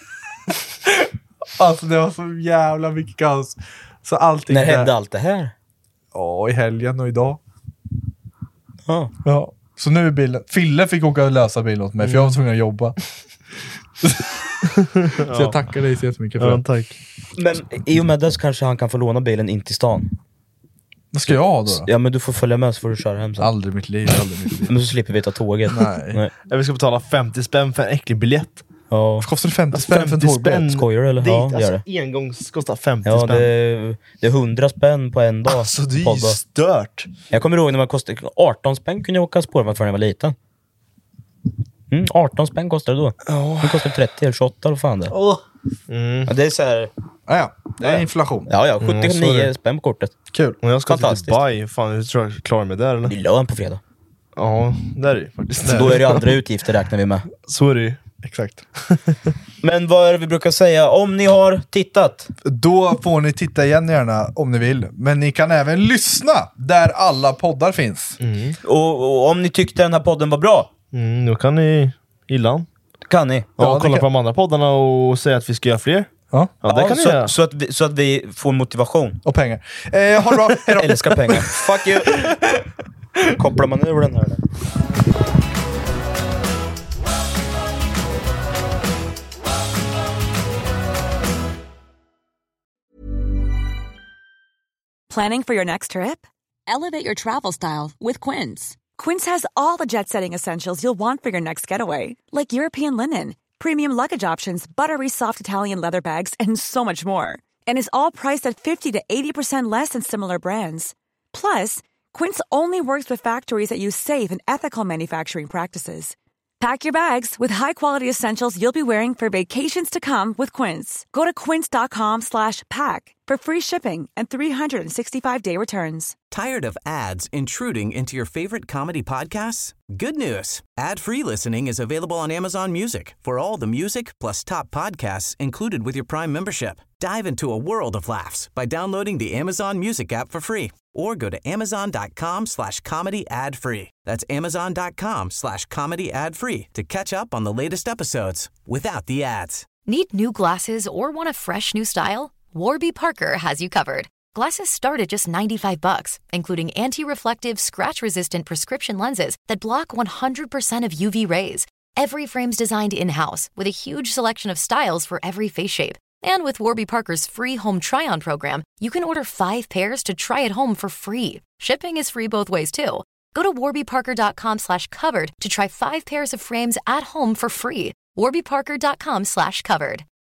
Alltså det var så jävla mycket kaos. Så allting När där- hände allt det här? Ja, i helgen och idag. Ja. Ja. Så nu är bilen, Fille fick åka och lösa bilen åt mig, för jag var tvungen att jobba. Så jag tackar dig så jättemycket för Ja, det. tack. Men i och med det så kanske han kan få låna bilen in till stan. Vad ska jag ha då? då? Ja men du får följa med så får du köra hem sen. Aldrig i mitt liv, aldrig i mitt liv. Men så slipper vi ta tåget. Nej. Ja, vi ska betala femtio spänn för en äcklig biljett. Ja. Kostar det femtio spänn för en tågbiljett? Skojar eller? Det, Ja, alltså, det gör det. engångs kostar femtio Ja, spänn. det, det är hundra spänn på en dag. Alltså det är ju podda. stört. Jag kommer ihåg när man kostade arton spänn kunde jag åka spårvagn för när jag var liten. Mm, arton spänn kostade det då. Ja. Nu kostar det trettio eller tjugoåtta eller vad fan det är. Åh. Mm. Ja, det är så här, Ja, ja. Det är inflation. ja, ja, Mm, så är sjuttionio det. spänn på kortet. Kul. Och jag ska till Fantastiskt. Dubai. Fan, hur tror jag klarar mig där eller? Det är lön på fredag. Ja, där är det faktiskt. Då är det andra utgifter räknar vi med. Så är det ju. Exakt. Men vad är det vi brukar säga? Om ni har tittat. Då får ni titta igen gärna om ni vill. Men ni kan även lyssna där alla poddar finns. Och, och om ni tyckte den här podden var bra, Mm, då kan ni gilla den. kan ni. Ja, Ja, det kolla kan- på de andra poddarna och säga att vi ska göra fler. Ja. Ja, det kan ni så, göra. så, att vi, så att vi får motivation. Och pengar. Eh, ha det bra. Hej då. Jag älskar pengar. Fuck you. Kopplar man över den här då? Planning for your next trip? Elevate your travel style with Quince. Quince has all the jet-setting essentials you'll want for your next getaway, like European linen, premium luggage options, buttery soft Italian leather bags, and so much more. And is all priced at fifty to eighty percent less than similar brands. Plus, Quince only works with factories that use safe and ethical manufacturing practices. Pack your bags with high-quality essentials you'll be wearing for vacations to come with Quince. Go to quince.com slash pack for free shipping and three sixty-five day returns. Tired of ads intruding into your favorite comedy podcasts? Good news. Ad-free listening is available on Amazon Music for all the music plus top podcasts included with your Prime membership. Dive into a world of laughs by downloading the Amazon Music app for free or go to amazon.com slash comedy ad free. That's amazon.com slash comedy ad free to catch up on the latest episodes without the ads. Need new glasses or want a fresh new style? Warby Parker has you covered. Glasses start at just ninety-five bucks, including anti-reflective, scratch-resistant prescription lenses that block one hundred percent of U V rays. Every frame's designed in-house with a huge selection of styles for every face shape. And with Warby Parker's free home try-on program, you can order five pairs to try at home for free. Shipping is free both ways, too. Go to warbyparker.com slash covered to try five pairs of frames at home for free. warbyparker.com slash covered.